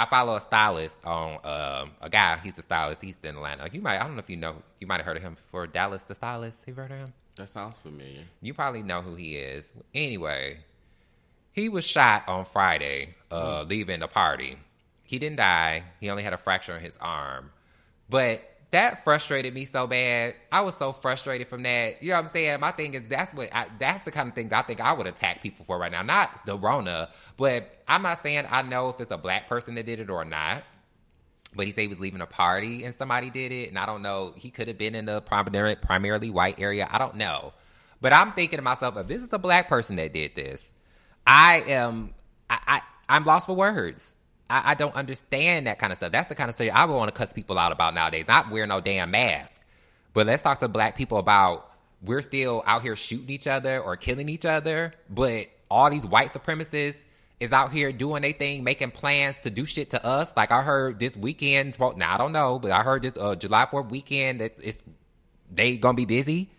I follow a stylist on uh, a guy. He's a stylist. He's in Atlanta. You might. I don't know if you know. You might have heard of him before. Dallas the stylist. Have you heard of him? That sounds familiar. You probably know who he is. Anyway, he was shot on Friday, uh, mm. leaving the party. He didn't die. He only had a fracture in his arm. But that frustrated me so bad. I was so frustrated from that. You know what I'm saying? My thing is that's what I, that's the kind of thing I think I would attack people for right now. Not the Rona, but I'm not saying I know if it's a black person that did it or not. But he said he was leaving a party and somebody did it, and I don't know. He could have been in the primary, primarily white area. I don't know. But I'm thinking to myself, if this is a black person that did this, I am I, I I'm lost for words. I, I don't understand that kind of stuff. That's the kind of stuff I would want to cuss people out about nowadays. Not wearing no damn mask. But let's talk to black people about we're still out here shooting each other or killing each other, but all these white supremacists is out here doing their thing, making plans to do shit to us. Like I heard this weekend, well, now I don't know, but I heard this uh, July fourth weekend that it's they gonna be busy.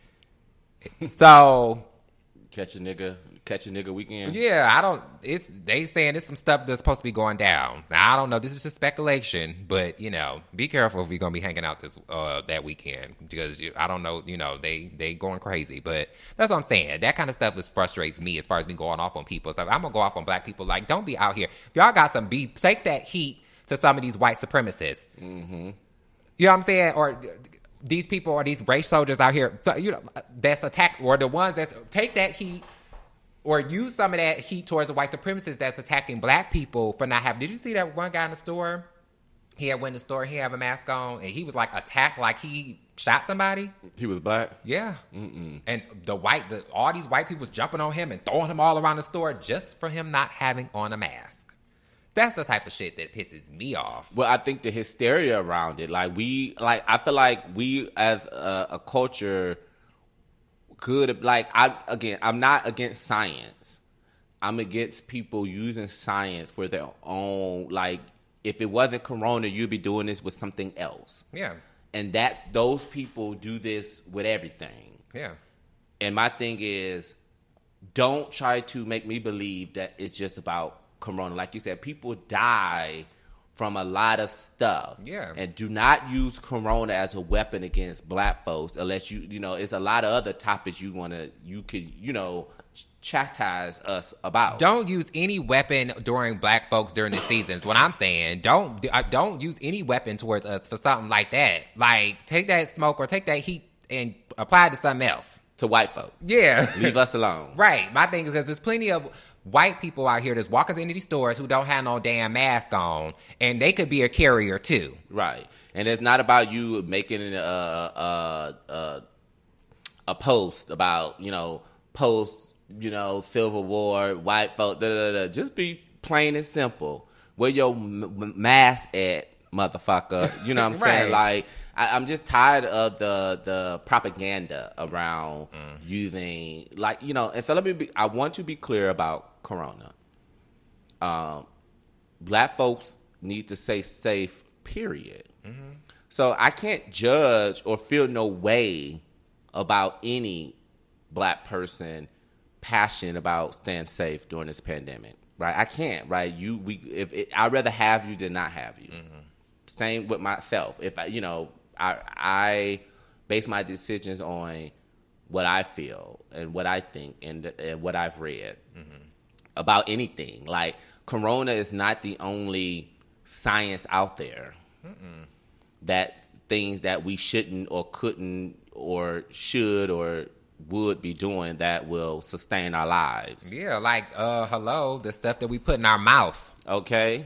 So catch a nigga, catch a nigga weekend. Yeah, I don't. It's they saying it's some stuff that's supposed to be going down. Now I don't know. This is just speculation, but you know, be careful if you're gonna be hanging out this uh, that weekend because you, I don't know. You know, they they going crazy, but that's what I'm saying. That kind of stuff just frustrates me as far as me going off on people. So I'm gonna go off on black people. Like, don't be out here. Y'all got some beef. Take that heat to some of these white supremacists. Mm-hmm. You know what I'm saying? Or these people or these race soldiers out here, you know, that's attack or the ones that take that heat. Or use some of that heat towards the white supremacists that's attacking black people for not having... Did you see that one guy in the store? He had went in the store, he had a mask on, and he was like attacked like he shot somebody. He was black? Yeah. Mm-mm. And the white, the, all these white people was jumping on him and throwing him all around the store just for him not having on a mask. That's the type of shit that pisses me off. Well, I think the hysteria around it, like we, like I feel like we as a, a culture... Could like I again I'm not against science. I'm against people using science for their own, like if it wasn't corona, you'd be doing this with something else. Yeah. And that's those people do this with everything. Yeah. And my thing is don't try to make me believe that it's just about corona. Like you said, people die from a lot of stuff. Yeah. And do not use corona as a weapon against black folks unless you, you know, it's a lot of other topics you want to, you could, you know, chastise us about. Don't use any weapon during black folks during the seasons. What I'm saying, don't, don't use any weapon towards us for something like that. Like, take that smoke or take that heat and apply it to something else. To white folk. Yeah. Leave us alone. Right. My thing is because there's plenty of white people out here that's walking into these stores who don't have no damn mask on, and they could be a carrier too. Right. And it's not about you making a a, a, a post about, you know, post, you know, Civil War, white folk, da, da, da. Just be plain and simple. Where your m- mask at, motherfucker? You know what I'm Right. saying? Like, I, I'm just tired of the the propaganda around mm. using, like, you know, and so let me be, I want to be clear about corona. Um, black folks need to stay safe, period. Mm-hmm. So I can't judge or feel no way about any black person passionate about staying safe during this pandemic, right? I can't, right? You, we, if it, I'd rather have you than not have you. Mm-hmm. Same with myself. If I, you know, I, I base my decisions on what I feel and what I think and, and what I've read mm-hmm. about anything. Like, corona is not the only science out there Mm-mm. that things that we shouldn't or couldn't or should or would be doing that will sustain our lives. Yeah, like, uh, hello, the stuff that we put in our mouth. Okay.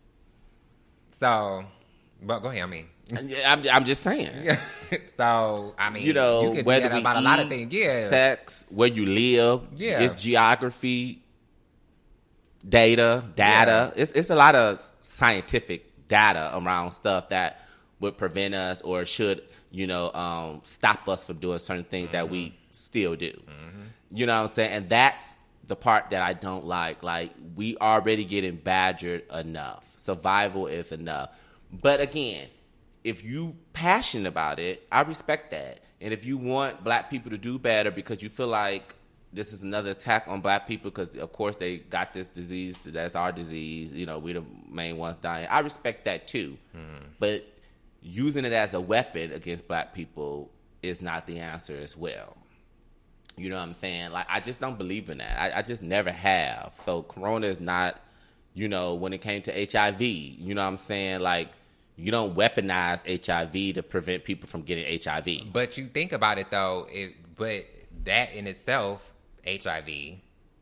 So, well, go ahead, I mean. I'm, I'm just saying. Yeah. So, I mean, you know, you could whether do that we about eat, a lot of things. Yeah. Sex, where you live, yeah. it's geography, data, data. Yeah. It's it's a lot of scientific data around stuff that would prevent us or should, you know, um, stop us from doing certain things mm-hmm. that we still do. Mm-hmm. You know what I'm saying? And that's the part that I don't like. Like, we already getting badgered enough. Survival is enough. But again, if you passionate about it, I respect that. And if you want black people to do better because you feel like this is another attack on black people because, of course, they got this disease. That's our disease. You know, we the main ones dying. I respect that, too. Mm. But using it as a weapon against black people is not the answer as well. You know what I'm saying? Like, I just don't believe in that. I, I just never have. So corona is not, you know, when it came to H I V, you know what I'm saying? Like, you don't weaponize H I V to prevent people from getting H I V. But you think about it, though, it, but that in itself, H I V,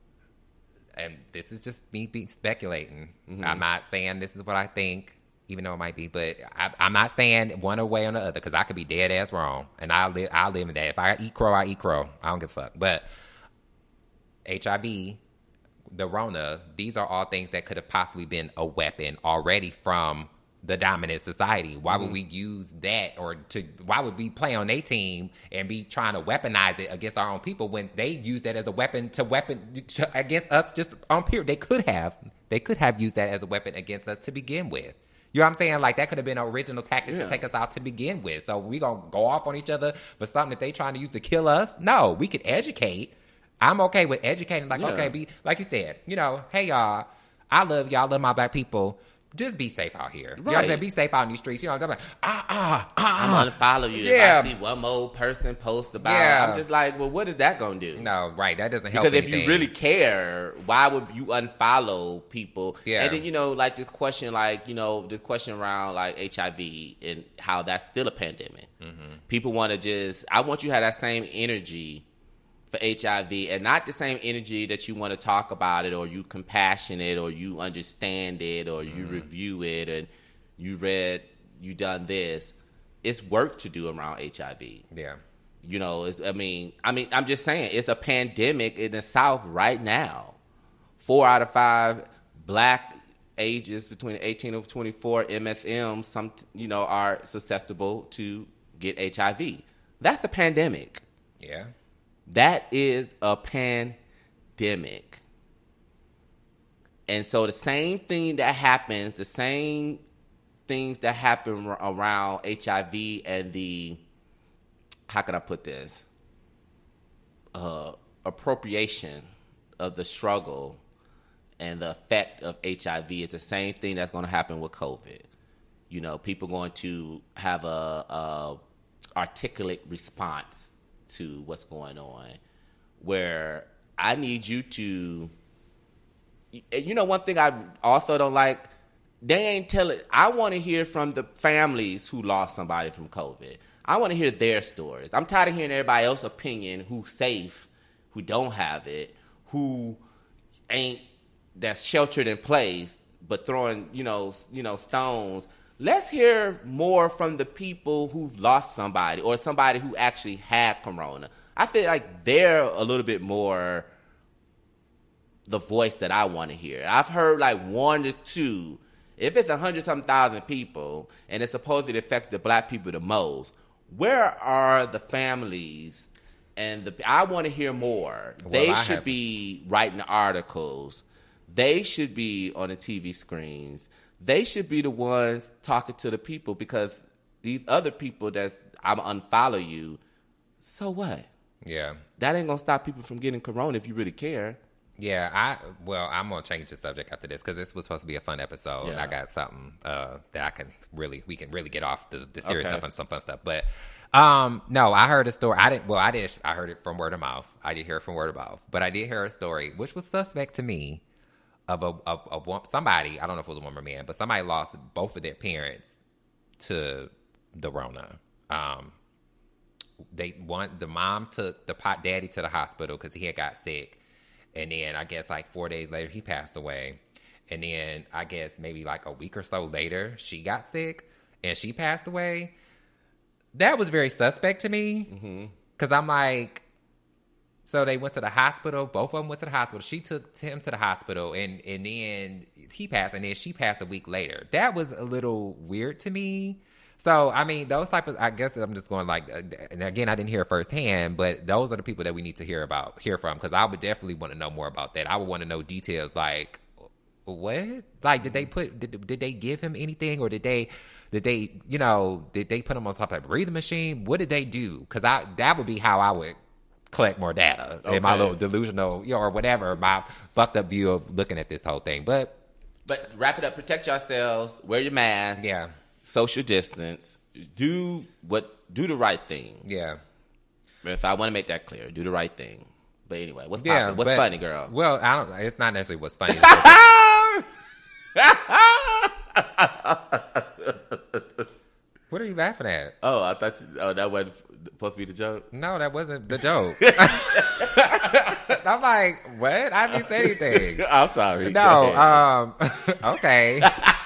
and this is just me be speculating. Mm-hmm. I'm not saying this is what I think, even though it might be, but I, I'm not saying one way or the other because I could be dead ass wrong, and I'll live, I'll live in that. If I eat crow, I eat crow. I don't give a fuck. But H I V, the Rona, these are all things that could have possibly been a weapon already from the dominant society. Why would mm-hmm. we use that, or to why would we play on their team and be trying to weaponize it against our own people when they use that as a weapon to weapon to, against us just on period? They could have they could have used that as a weapon against us to begin with. You know what I'm saying? Like, that could have been an original tactic yeah. to take us out to begin with. So we gonna go off on each other for something that they trying to use to kill us? No, we could educate. I'm okay with educating. Like, yeah. okay, be like you said, you know, hey y'all, I love y'all, love my black people. Just be safe out here. Right. You know what I'm saying? Be safe out in these streets. You know, I'm like, ah, ah, ah. I'm unfollow you. Yeah. If I see one more person post about yeah. it, I'm just like, well, what is that going to do? No, right. That doesn't help Because anything. if you really care, why would you unfollow people? Yeah. And then, you know, like this question, like, you know, this question around like H I V and how that's still a pandemic. Mm-hmm. People want to just, I want you to have that same energy for H I V and not the same energy that you want to talk about it or you compassionate or you understand it or you mm-hmm. review it and you read, you done this. It's work to do around H I V. Yeah. You know, it's, I mean, I mean, I'm just saying it's a pandemic in the South right now. Four out of five black ages between eighteen and twenty-four M S M, some, you know, are susceptible to get H I V. That's a pandemic. Yeah. That is a pandemic. And so the same thing that happens, the same things that happen around H I V and the, how can I put this, uh, appropriation of the struggle and the effect of H I V is the same thing that's going to happen with COVID. You know, people going to have a, a articulate response to what's going on, where I need you to, you know, one thing I also don't like, they ain't telling, I want to hear from the families who lost somebody from COVID. I want to hear their stories. I'm tired of hearing everybody else's opinion, who's safe, who don't have it, who ain't, that's sheltered in place, but throwing, you know, you know, stones. Let's hear more from the people who've lost somebody or somebody who actually had corona. I feel like they're a little bit more the voice that I want to hear. I've heard like one to two. If it's a hundred some thousand people and it's supposedly affects the black people the most, where are the families? And the I want to hear more. Well, they I should have... be writing articles. They should be on the T V screens. They should be the ones talking to the people because these other people that I'm unfollow you, so what? Yeah. That ain't going to stop people from getting corona if you really care. Yeah, I well, I'm going to change the subject after this because this was supposed to be a fun episode. Yeah. I got something uh, that I can really, we can really get off the, the serious okay. stuff and some fun stuff. But um, no, I heard a story. I didn't, well, I didn't, I heard it from word of mouth. I did hear it from word of mouth. But I did hear a story, which was suspect to me. Of a, of, of somebody, I don't know if it was a woman or man, but somebody lost both of their parents to the Rona. Um, they want the mom took the pot daddy to the hospital because he had got sick, and then I guess like four days later he passed away, and then I guess maybe like a week or so later she got sick and she passed away. That was very suspect to me because mm-hmm. I'm like. So they went to the hospital. Both of them went to the hospital. She took him to the hospital, and, and then he passed, and then she passed a week later. That was a little weird to me. So, I mean, those type of, I guess I'm just going like, and again, I didn't hear it firsthand, but those are the people that we need to hear about, hear from, because I would definitely want to know more about that. I would want to know details like, what? Like, did they put, did, did they give him anything, or did they, did they, you know, did they put him on some type of breathing machine? What did they do? Because I that would be how I would collect more data okay. in my little delusional, you know, or whatever, my fucked up view of looking at this whole thing. But but wrap it up. Protect yourselves. Wear your mask. Yeah. Social distance. Do what. Do the right thing. Yeah. If I want to make that clear, do the right thing. But anyway, what's yeah, poppin'? What's but, funny, girl? Well, I don't. It's not necessarily what's funny. What are you laughing at? Oh, I thought you, oh that wasn't supposed to be the joke. No, that wasn't the joke. I'm like, what? I haven't said anything. I'm sorry. No. Um. Okay.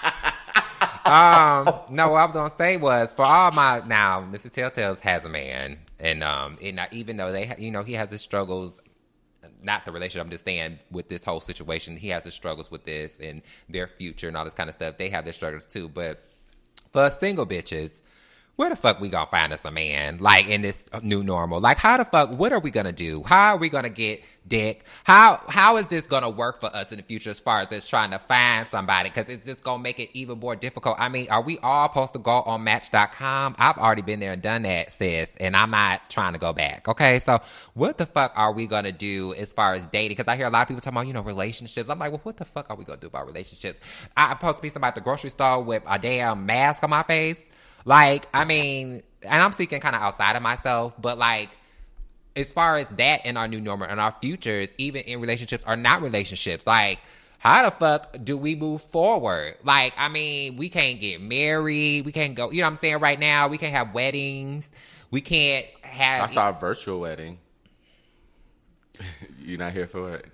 um. No, what I was gonna say was for all my now, Mister Telltales has a man, and um, and even though they, ha- you know, he has his struggles. Not the relationship, I'm just saying with this whole situation, he has his struggles with this and their future and all this kind of stuff. They have their struggles too. But for us single bitches, where the fuck we gonna find us a man? Like in this new normal? Like how the fuck, what are we gonna do? How are we gonna get dick? How how is this gonna work for us in the future as far as it's trying to find somebody? Because it's just gonna make it even more difficult. I mean, are we all supposed to go on match dot com? I've already been there and done that, sis, and I'm not trying to go back. Okay, so what the fuck are we gonna do as far as dating? Because I hear a lot of people talking about, you know, relationships. I'm like, well, what the fuck are we gonna do about relationships? I'm supposed to be somebody at the grocery store with a damn mask on my face. Like, I mean, and I'm speaking kind of outside of myself, but like, as far as that in our new normal and our futures, even in relationships or not relationships, like, how the fuck do we move forward? Like, I mean, we can't get married. We can't go, you know what I'm saying, right now? We can't have weddings. We can't have... I saw a virtual wedding. You're not here for it?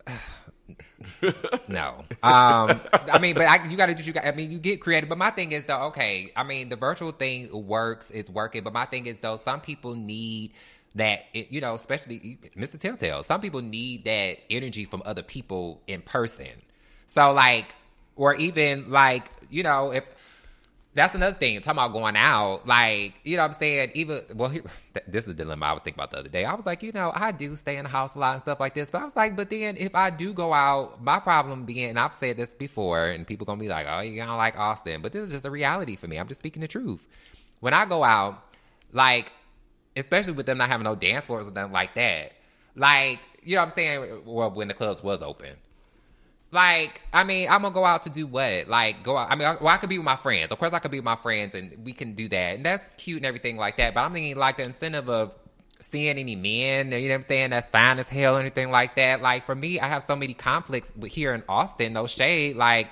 No. Um, I mean, but I, you got to do, you got, I mean, you get creative. But my thing is, though, okay, I mean, the virtual thing works. It's working. But my thing is, though, some people need that, it, you know, especially Mister Telltale, some people need that energy from other people in person. So, like, or even, like, you know, if... That's another thing. Talking about going out, like, you know what I'm saying? Even, well, he, this is a dilemma I was thinking about the other day. I was like, you know, I do stay in the house a lot and stuff like this. But I was like, but then if I do go out, my problem being, and I've said this before, and people going to be like, oh, you don't like Austin. But this is just a reality for me. I'm just speaking the truth. When I go out, like, especially with them not having no dance floors or nothing like that, like, you know what I'm saying? Well, when the clubs was open. Like, I mean, I'm going to go out to do what? Like, go out. I mean, I, well, I could be with my friends. Of course, I could be with my friends, and we can do that. And that's cute and everything like that. But I'm thinking, like, the incentive of seeing any men, you know what I'm saying, that's fine as hell or anything like that. Like, for me, I have so many conflicts with here in Austin, no shade. Like,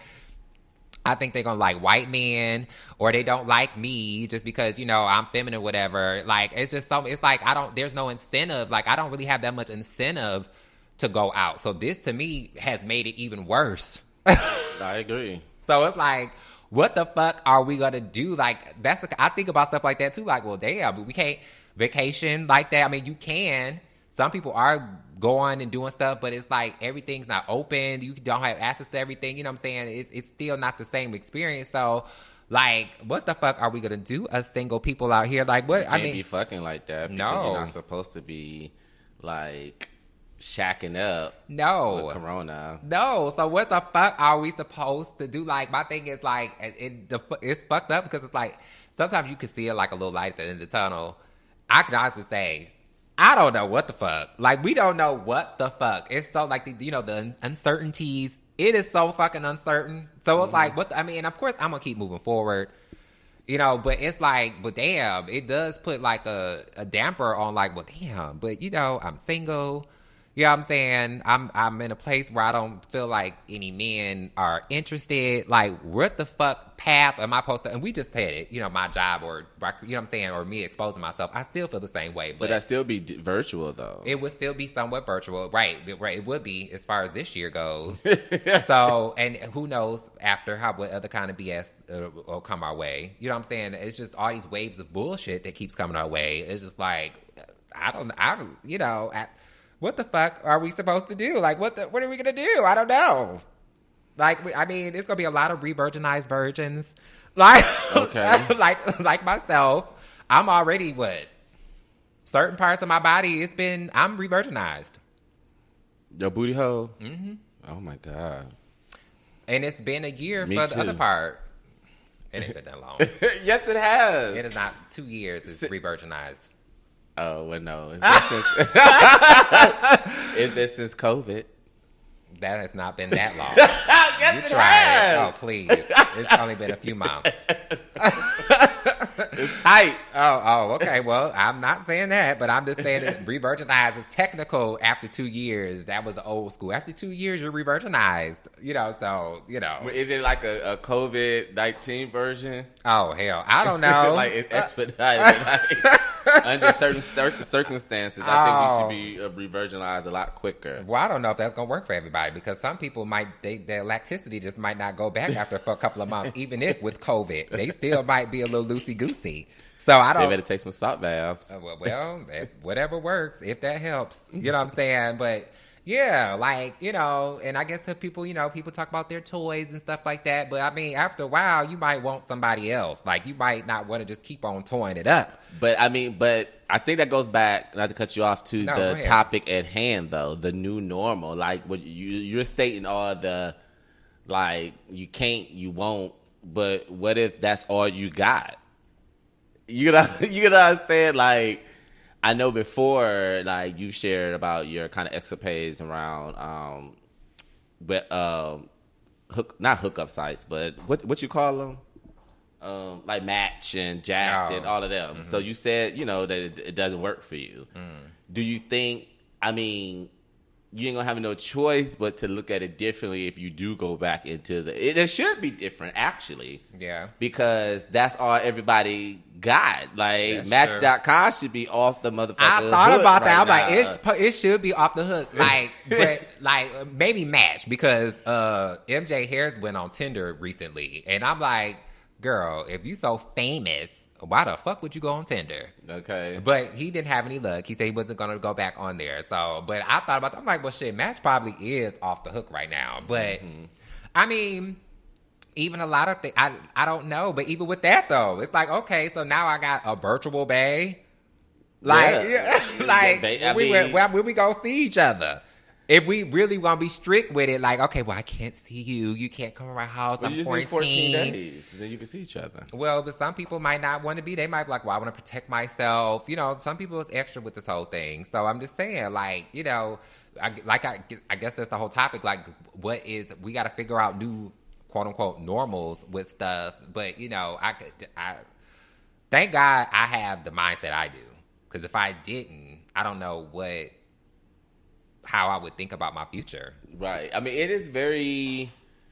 I think they're going to like white men, or they don't like me just because, you know, I'm feminine or whatever. Like, it's just so, it's like, I don't, there's no incentive. Like, I don't really have that much incentive to go out. So this to me has made it even worse. I agree. So it's like, what the fuck are we gonna do? Like, that's a, I think about stuff like that too. Like, well, damn, we can't vacation like that. I mean, you can. Some people are going and doing stuff, but it's like everything's not open. You don't have access to everything. You know what I'm saying? It's, it's still not the same experience. So, like, what the fuck are we gonna do as single people out here? Like, what? You can't I mean, be fucking like that. Because no, you're not supposed to be like shacking up. No, with Corona. No. So what the fuck are we supposed to do? Like, my thing is like, it, it the, it's fucked up because it's like sometimes you can see it like a little light at the end of the tunnel. I can honestly say, I don't know what the fuck. Like, we don't know what the fuck. It's so like the, you know, the uncertainties. It is so fucking uncertain. So it's mm-hmm. like, what? The, I mean, and of course, I'm gonna keep moving forward. You know, but it's like, but damn, it does put like a, a damper on like, well, damn, but you know, I'm single. You know what I'm saying? I'm I'm in a place where I don't feel like any men are interested. Like, what the fuck path am I supposed to? And we just said it, you know, my job or, you know what I'm saying, or me exposing myself. I still feel the same way. But, but that still be d- virtual, though. It would still be somewhat virtual. Right. Right. It would be as far as this year goes. So, and who knows after how what other kind of B S uh, will come our way. You know what I'm saying? It's just all these waves of bullshit that keeps coming our way. It's just like, I don't, I don't, you know, I, what the fuck are we supposed to do? Like, what the, what are we going to do? I don't know. Like, I mean, it's going to be a lot of re-virginized virgins. Like, okay. like, like myself, I'm already what? Certain parts of my body, it's been, I'm re-virginized. Your booty hole? Mm-hmm. Oh, my God. And it's been a year Me for too. the other part. It ain't been that long. Yes, it has. It is not two years. It's Si- re-virginized. Oh, well, no. It's been since, it's been since COVID. That has not been that long. Yes, You it tried has. it. Oh, please. It's only been a few months. It's tight. Oh, oh, okay. Well, I'm not saying that, but I'm just saying that re-virginized is technical after two years. That was the old school. After two years, you're re-virginized. You know, so, you know. Is it like a, a COVID nineteen version? Oh, hell. I don't know. Like it's expedited. like, under certain cir- circumstances, I think we should be uh, re-virginized a lot quicker. Well, I don't know if that's going to work for everybody because some people might, they, their laxicity just might not go back after for a couple of months, even if with COVID. They still might be a little loosey-goosey. So I don't. They better take some salt baths. Uh, well, well that- whatever works, if that helps. You know what I'm saying? But yeah, like, you know, and I guess if people, you know, people talk about their toys and stuff like that. But I mean, after a while, you might want somebody else. Like, you might not want to just keep on toying it up. But I mean, but I think that goes back, not to cut you off, to No, go the ahead. topic at hand, though, the new normal. Like, what you, you're stating all the, like, you can't, you won't, but what if that's all you got? You know, you know what I'm saying? Like, I know before, like, you shared about your kind of escapades around, um, but um, hook not hookup sites, but what what you call them? Um, like Match and Jacked Oh. and all of them. Mm-hmm. So you said, you know, that it, it doesn't work for you. Mm. Do you think? I mean, you ain't gonna have no choice but to look at it differently if you do go back into the. It, it should be different, actually. Yeah. Because that's all everybody got. Like, That's Match true. dot com should be off the motherfucker. I thought about that. Right I'm now. like, it's, it should be off the hook. Like, but like maybe Match because uh, M J Harris went on Tinder recently, and I'm like, girl, if you so famous, why the fuck would you go on Tinder? Okay. But he didn't have any luck. He said he wasn't going to go back on there. So, but I thought about that. I'm like, well, shit, Match probably is off the hook right now. But Mm-hmm. I mean, even a lot of things, I I don't know. But even with that though, it's like, okay, so now I got a virtual bae. Like, Yeah. like They- I we mean- went, well, when we go see each other. If we really want to be strict with it, like, okay, well, I can't see you. You can't come around my house. But I'm you just need fourteen quarantined. days, then you can see each other. Well, but some people might not want to be. They might be like, well, I want to protect myself. You know, some people is extra with this whole thing. So I'm just saying, like, you know, I, like I, I guess that's the whole topic. Like, what is, we got to figure out new, quote unquote, normals with stuff. But, you know, I could, I, thank God I have the mindset I do. Because if I didn't, I don't know what, how I would think about my future. Right. I mean, it is very.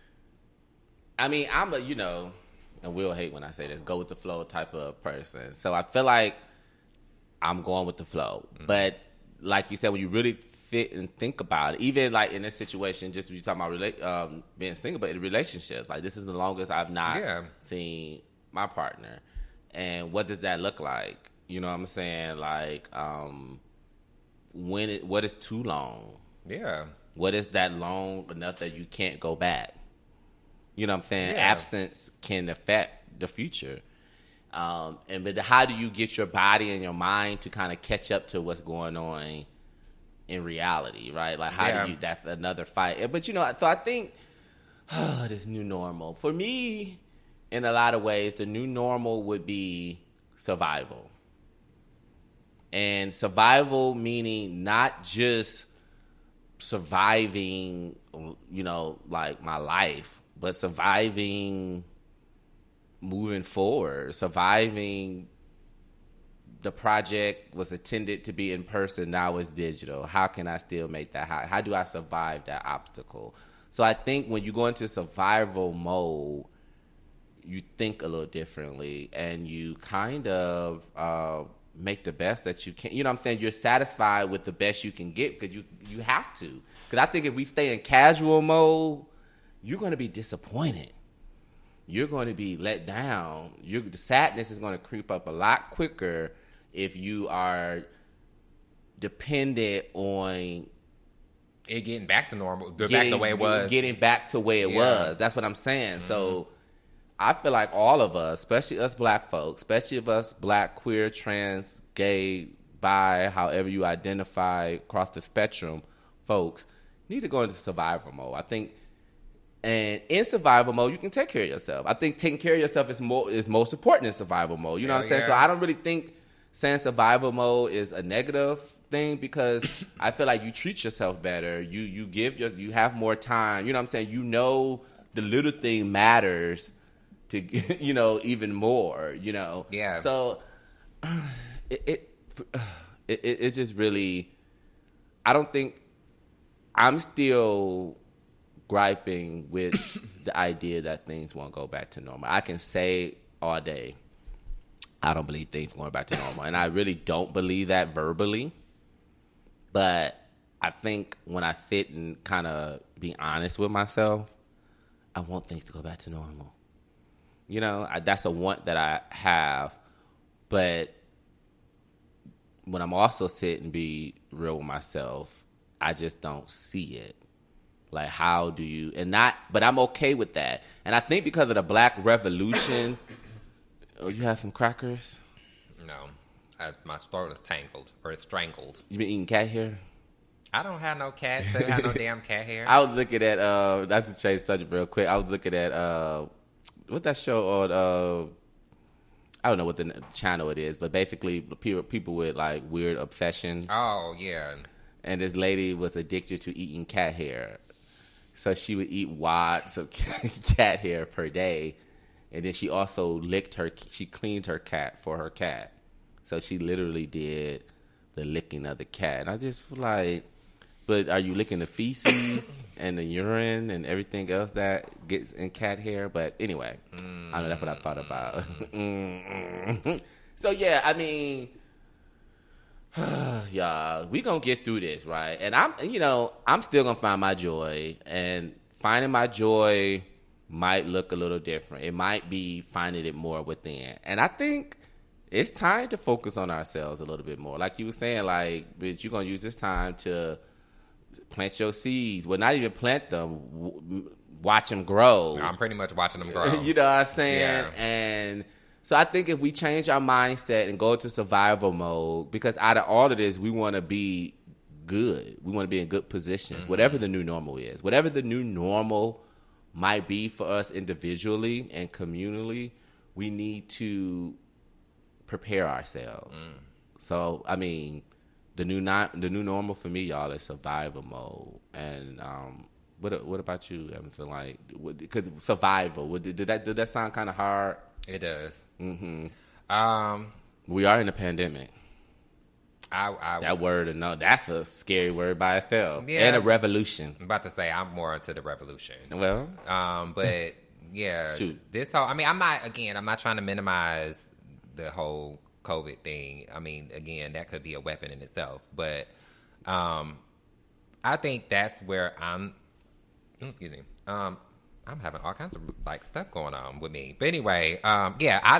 I mean, I'm a, you know, and Will hate when I say this, go with the flow type of person. So I feel like I'm going with the flow. Mm-hmm. But like you said, when you really fit and think about it, even like in this situation, just when you talking about rela- um, being single, but in relationships, like this is the longest I've not Yeah. seen my partner. And what does that look like? You know what I'm saying? Like, um, when it, what is too long? Yeah. What is that long enough that you can't go back? You know what I'm saying? Yeah. Absence can affect the future. Um, and but how do you get your body and your mind to kind of catch up to what's going on in reality, right? Like how Yeah. do you? That's another fight. But you know, so I think oh, this new normal for me, in a lot of ways, the new normal would be survival. And survival meaning not just surviving, you know, like my life, but surviving moving forward, surviving the project was intended to be in person, now it's digital. How can I still make that? How, how do I survive that obstacle? So I think when you go into survival mode, you think a little differently and you kind of uh, make the best that you can. You know what I'm saying? You're satisfied with the best you can get because you, you have to. Because I think if we stay in casual mode, you're going to be disappointed. You're going to be let down. You're, the sadness is going to creep up a lot quicker if you are dependent on It getting back to normal, back getting, the way it was. Getting back to where it Yeah. was. That's what I'm saying. Mm-hmm. So I feel like all of us, especially us black folks, especially of us black, queer, trans, gay, bi, however you identify across the spectrum, folks, need to go into survival mode. I think, and in survival mode, you can take care of yourself. I think taking care of yourself is more is most important in survival mode. You know Hell what I'm saying? yeah. So I don't really think saying survival mode is a negative thing because I feel like you treat yourself better. You you give your you have more time. You know what I'm saying? You know the little thing matters to you know even more. You know. Yeah. So it it it, it it's just really. I don't think I'm still griping with the idea that things won't go back to normal. I can say all day, I don't believe things going back to normal. And I really don't believe that verbally. But I think when I sit and kind of be honest with myself, I want things to go back to normal. You know, I, that's a want that I have. But when I'm also sitting and be real with myself, I just don't see it. Like, how do you, and not, but I'm okay with that. And I think because of the Black Revolution, oh, you have some crackers? No. I, my throat is tangled, or it's strangled. You been eating cat hair? I don't have no cat, so I have no damn cat hair. I was looking at, uh, not to change subject real quick, I was looking at, uh, what's that show on, uh, I don't know what the channel it is, but basically people, people with, like, weird obsessions. Oh, yeah. And this lady was addicted to eating cat hair. So she would eat wads of cat hair per day. And then she also licked her, she cleaned her cat for her cat. So she literally did the licking of the cat. And I just feel like, but are you licking the feces and the urine and everything else that gets in cat hair? But anyway, mm. I know that's what I thought about. mm-hmm. So yeah, I mean, y'all, we gonna get through this, right? And I'm, you know, I'm still gonna find my joy, and finding my joy might look a little different. It might be finding it more within, and I think it's time to focus on ourselves a little bit more. Like you were saying, like, bitch, you're gonna use this time to plant your seeds. Well, not even plant them, w- watch them grow. I'm pretty much watching them grow. You know what I'm saying? Yeah. And so I think if we change our mindset and go to survival mode, because out of all of this, we want to be good. We want to be in good positions, mm-hmm. whatever the new normal is. Whatever the new normal might be for us individually and communally, we need to prepare ourselves. Mm. So, I mean, the new not, the new normal for me, y'all, is survival mode. And um, what what about you, Emerson? Like, because survival, what, did that did that sound kind of hard? It does. Mm-hmm. Um, we are in a pandemic. I, I that word, no, that's a scary word by itself. Yeah, and a revolution. I'm about to say I'm more into the revolution. Well, um, but yeah, shoot. This whole. I mean, I'm not again. I'm not trying to minimize the whole COVID thing. I mean, again, that could be a weapon in itself. But um, I think that's where I'm. Excuse me. Um, I'm having all kinds of like stuff going on with me. But anyway, um, yeah, I.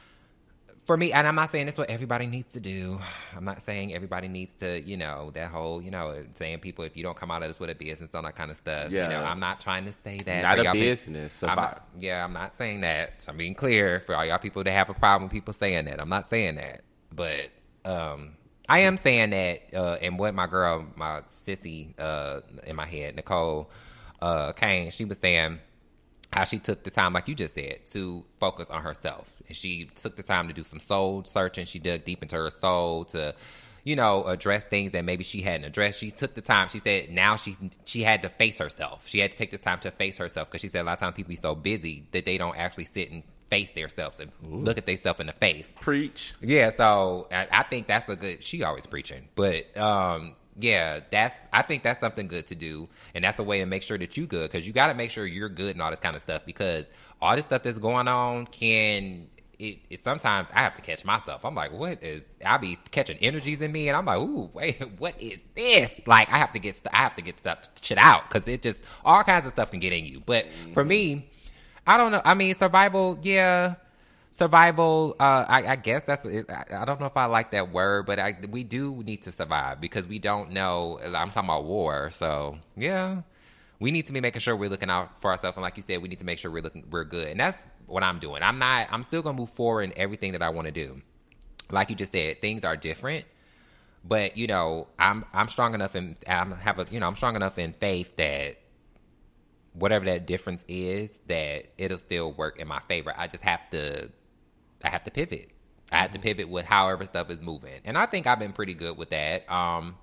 For me, and I'm not saying that's what everybody needs to do. I'm not saying everybody needs to, you know, that whole, you know, saying people, if you don't come out of this with a business, all that kind of stuff. Yeah. You know, I'm not trying to say that. Not a business. I'm not, yeah, I'm not saying that. So I'm being clear for all y'all people that have a problem with people saying that. I'm not saying that. But um, I am saying that, uh, and what my girl, my sissy uh, in my head, Nicole uh, Kane, she was saying, how she took the time, like you just said, to focus on herself. And she took the time to do some soul searching. She dug deep into her soul to, you know, address things that maybe she hadn't addressed. She took the time. She said now she she had to face herself. She had to take the time to face herself because she said a lot of times people be so busy that they don't actually sit and face themselves and Ooh. Look at themselves in the face. Preach. Yeah, so I, I think that's a good, she always preaching. But, um... yeah, that's. I think that's something good to do, and that's a way to make sure that you good, because you got to make sure you're good and all this kind of stuff, because all this stuff that's going on can. It, it sometimes I have to catch myself. I'm like, what is? I be catching energies in me, and I'm like, ooh, wait, what is this? Like, I have to get. I have to get stuff shit out, because it just all kinds of stuff can get in you. But for me, I don't know. I mean, survival, yeah. Survival, uh, I, I guess that's, I don't know if I like that word, but I, we do need to survive because we don't know, I'm talking about war, so yeah, we need to be making sure we're looking out for ourselves, and like you said, we need to make sure we're looking, we're good, and that's what I'm doing. I'm not, I'm still going to move forward in everything that I want to do. Like you just said, things are different, but you know, I'm, I'm strong enough in, I'm have a, you know, I'm strong enough in faith that whatever that difference is, that it'll still work in my favor. I just have to, I have to pivot. I have to pivot with however stuff is moving. And I think I've been pretty good with that. Um,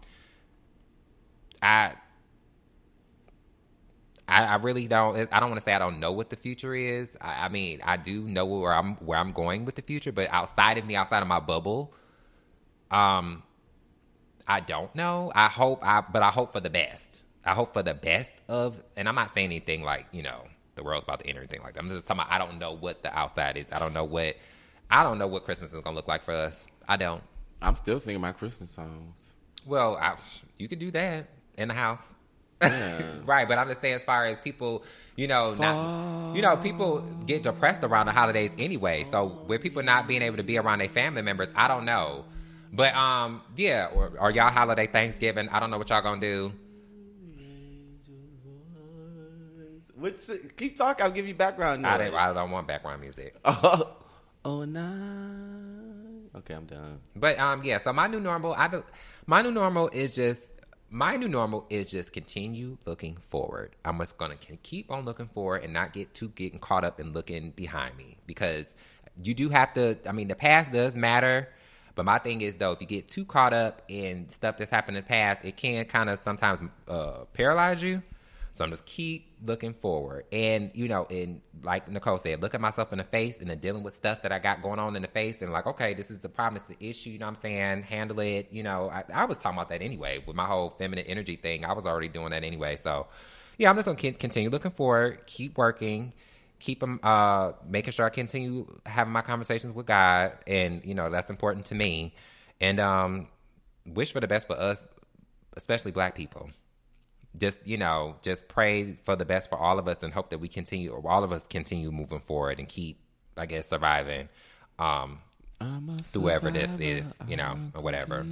I, I, I really don't, I don't want to say I don't know what the future is. I, I mean, I do know where I'm, where I'm going with the future, but outside of me, outside of my bubble, um, I don't know. I hope I, but I hope for the best. I hope for the best of, and I'm not saying anything like, you know, the world's about to end or anything like that. I'm just talking about, I don't know what the outside is. I don't know what, I don't know what Christmas is going to look like for us. I don't. I'm still thinking about Christmas songs. Well, I, you could do that in the house. Yeah. Right, but I'm just saying as far as people, you know, not, you know, people get depressed around the holidays anyway. So with people not being able to be around their family members, I don't know. But, um, yeah, or, or y'all holiday Thanksgiving, I don't know what y'all going to do. What's it? Keep talking. I'll give you background noise. I, didn't, I don't want background music. Oh, oh, nah. Okay, I'm done. But um, yeah. So my new normal, I do, my new normal is just my new normal is just continue looking forward. I'm just gonna keep on looking forward and not get too getting caught up in looking behind me, because you do have to. I mean, the past does matter. But my thing is, though, if you get too caught up in stuff that's happened in the past, it can kind of sometimes uh, paralyze you. So I'm just keep looking forward. And, you know, and like Nicole said, look at myself in the face and then dealing with stuff that I got going on in the face and like, okay, this is the problem, it's the issue, you know what I'm saying? Handle it. You know, I, I was talking about that anyway with my whole feminine energy thing. I was already doing that anyway. So, yeah, I'm just going to continue looking forward, keep working, keep them, uh, making sure I continue having my conversations with God. And, you know, that's important to me. And um, wish for the best for us, especially Black people. Just, you know, just pray for the best for all of us and hope that we continue, or all of us continue moving forward and keep, I guess, surviving um, through whoever this is, you know, or whatever.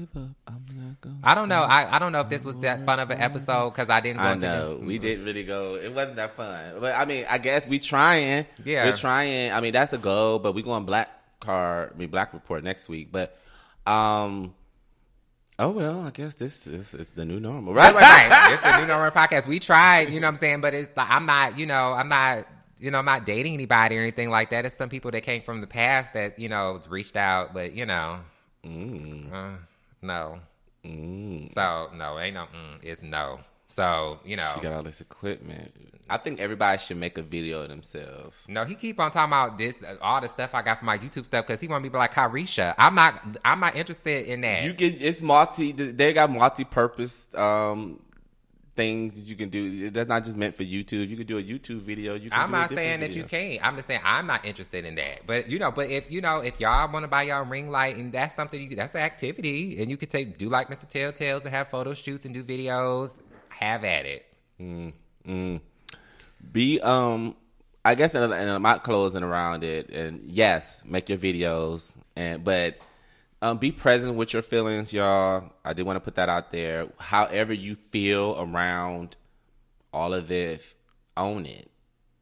I don't know. I, I don't know if this was that fun of an episode because I didn't go I into know. the, We didn't really go. It wasn't that fun. But, I mean, I guess we trying. Yeah. We're trying. I mean, that's a goal, but we going Black Card, I mean, Black Report next week. But, um... oh, well, I guess this is, is the new normal, right? Right, right. It's the new normal podcast. We tried, you know what I'm saying? But it's like, I'm not, you know, I'm not, you know, I'm not dating anybody or anything like that. It's some people that came from the past that, you know, reached out, but, you know, Mm. uh, no. Mm. So, no, ain't no, mm, it's no. So, you know. She got all this equipment. I think everybody should make a video of themselves. No, he keep on talking about this, all the stuff I got from my YouTube stuff, because he want me to be like Carisha. I'm not, I'm not interested in that. You get it's multi. They got multi-purpose um, things that you can do. That's not just meant for YouTube. You can do a YouTube video. You can I'm do a not different saying that video. you can't. I'm just saying I'm not interested in that. But you know, but if you know, if y'all want to buy y'all ring light, and that's something you, that's an activity, and you could take do like Mister Telltales and have photo shoots and do videos. Have at it. Mm, mm. Be um, I guess, and I'm not closing around it. And yes, make your videos, and but um, be present with your feelings, y'all. I did want to put that out there. However you feel around all of this, own it.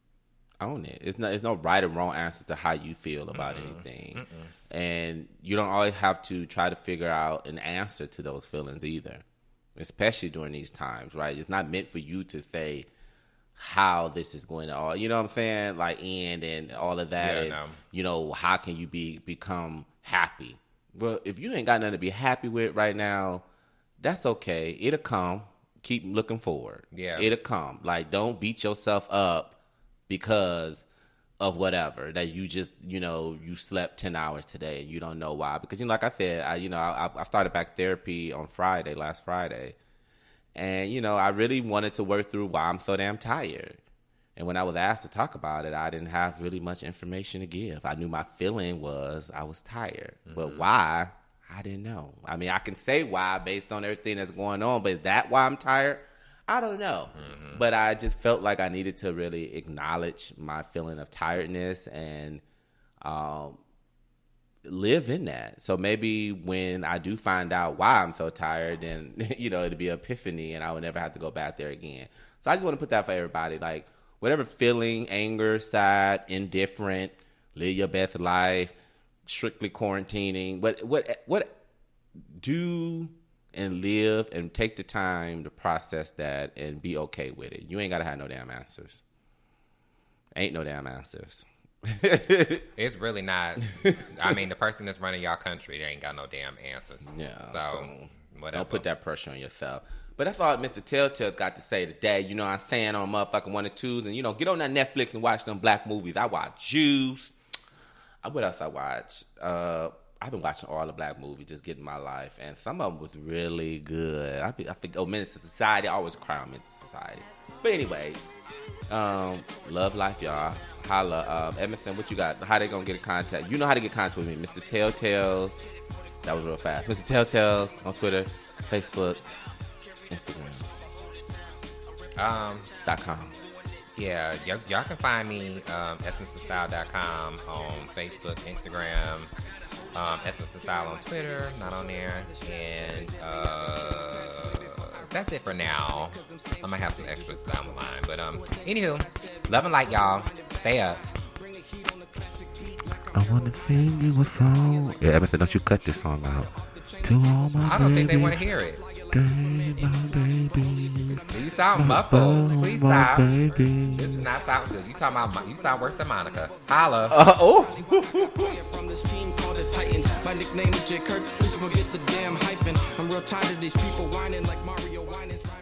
Own it. It's no, it's no right or wrong answer to how you feel about Mm-mm. anything, Mm-mm. and you don't always have to try to figure out an answer to those feelings either. Especially during these times, right? It's not meant for you to say how this is going to all, you know what I'm saying? Like end and all of that. Yeah, and, no. You know, how can you be become happy? Well, if you ain't got nothing to be happy with right now, that's okay. It'll come. Keep looking forward. Yeah. It'll come. Like, don't beat yourself up because of whatever that you just, you know, you slept ten hours today and you don't know why. Because, you know, like I said, I, you know, I, I started back therapy on Friday, last Friday. And, you know, I really wanted to work through why I'm so damn tired. And when I was asked to talk about it, I didn't have really much information to give. I knew my feeling was I was tired. Mm-hmm. But why? I didn't know. I mean, I can say why based on everything that's going on, but is that why I'm tired? I don't know. Mm-hmm. But I just felt like I needed to really acknowledge my feeling of tiredness and um, live in that. So maybe when I do find out why I'm so tired, then, you know, it'll be an epiphany and I would never have to go back there again. So I just want to put that for everybody. Like, whatever feeling, anger, sad, indifferent, live your best life, strictly quarantining, what, what, what, do and live and take the time to process that and be okay with it. You ain't got to have no damn answers. Ain't no damn answers. It's really not. I mean, the person that's running y'all country, they ain't got no damn answers. Yeah. So, So whatever. don't put that pressure on yourself. But that's all Mister Telltale got to say today. You know, I'm saying on motherfucking one and twos. And, you know, get on that Netflix and watch them black movies. I watch Jews. Uh, What else I watch? Uh, I've been watching all the black movies, just getting my life. And some of them was really good. I, be, I think, oh, Menace to Society. I always cry on Menace to Society. But anyway, um, love life, y'all. Holla. Um, Emerson, what you got? How they going to get in contact? You know how to get in contact with me. Mister Telltales. That was real fast. Mister Telltales on Twitter, Facebook, Instagram. Um, Dot com. yeah, y- y'all can find me um, essence of style dot com on Facebook, Instagram, um, Essence of Style on Twitter, not on there, and uh, that's it for now. I might have some extras down the line, but um, anywho, love and light, y'all. Stay up. I want to sing you a song. Yeah, Emerson, don't you cut this song out. To all my I don't think they babies, want to hear it. day, my babies. You sound My muffled. boy, Please my stop. babies. This does not sound good. You talking about? You sound worse than Monica. Holla. Uh, oh. From this team called the Titans. My nickname is J. Kirk. Please forget the damn hyphen. I'm real tired of these people whining like Mario whining.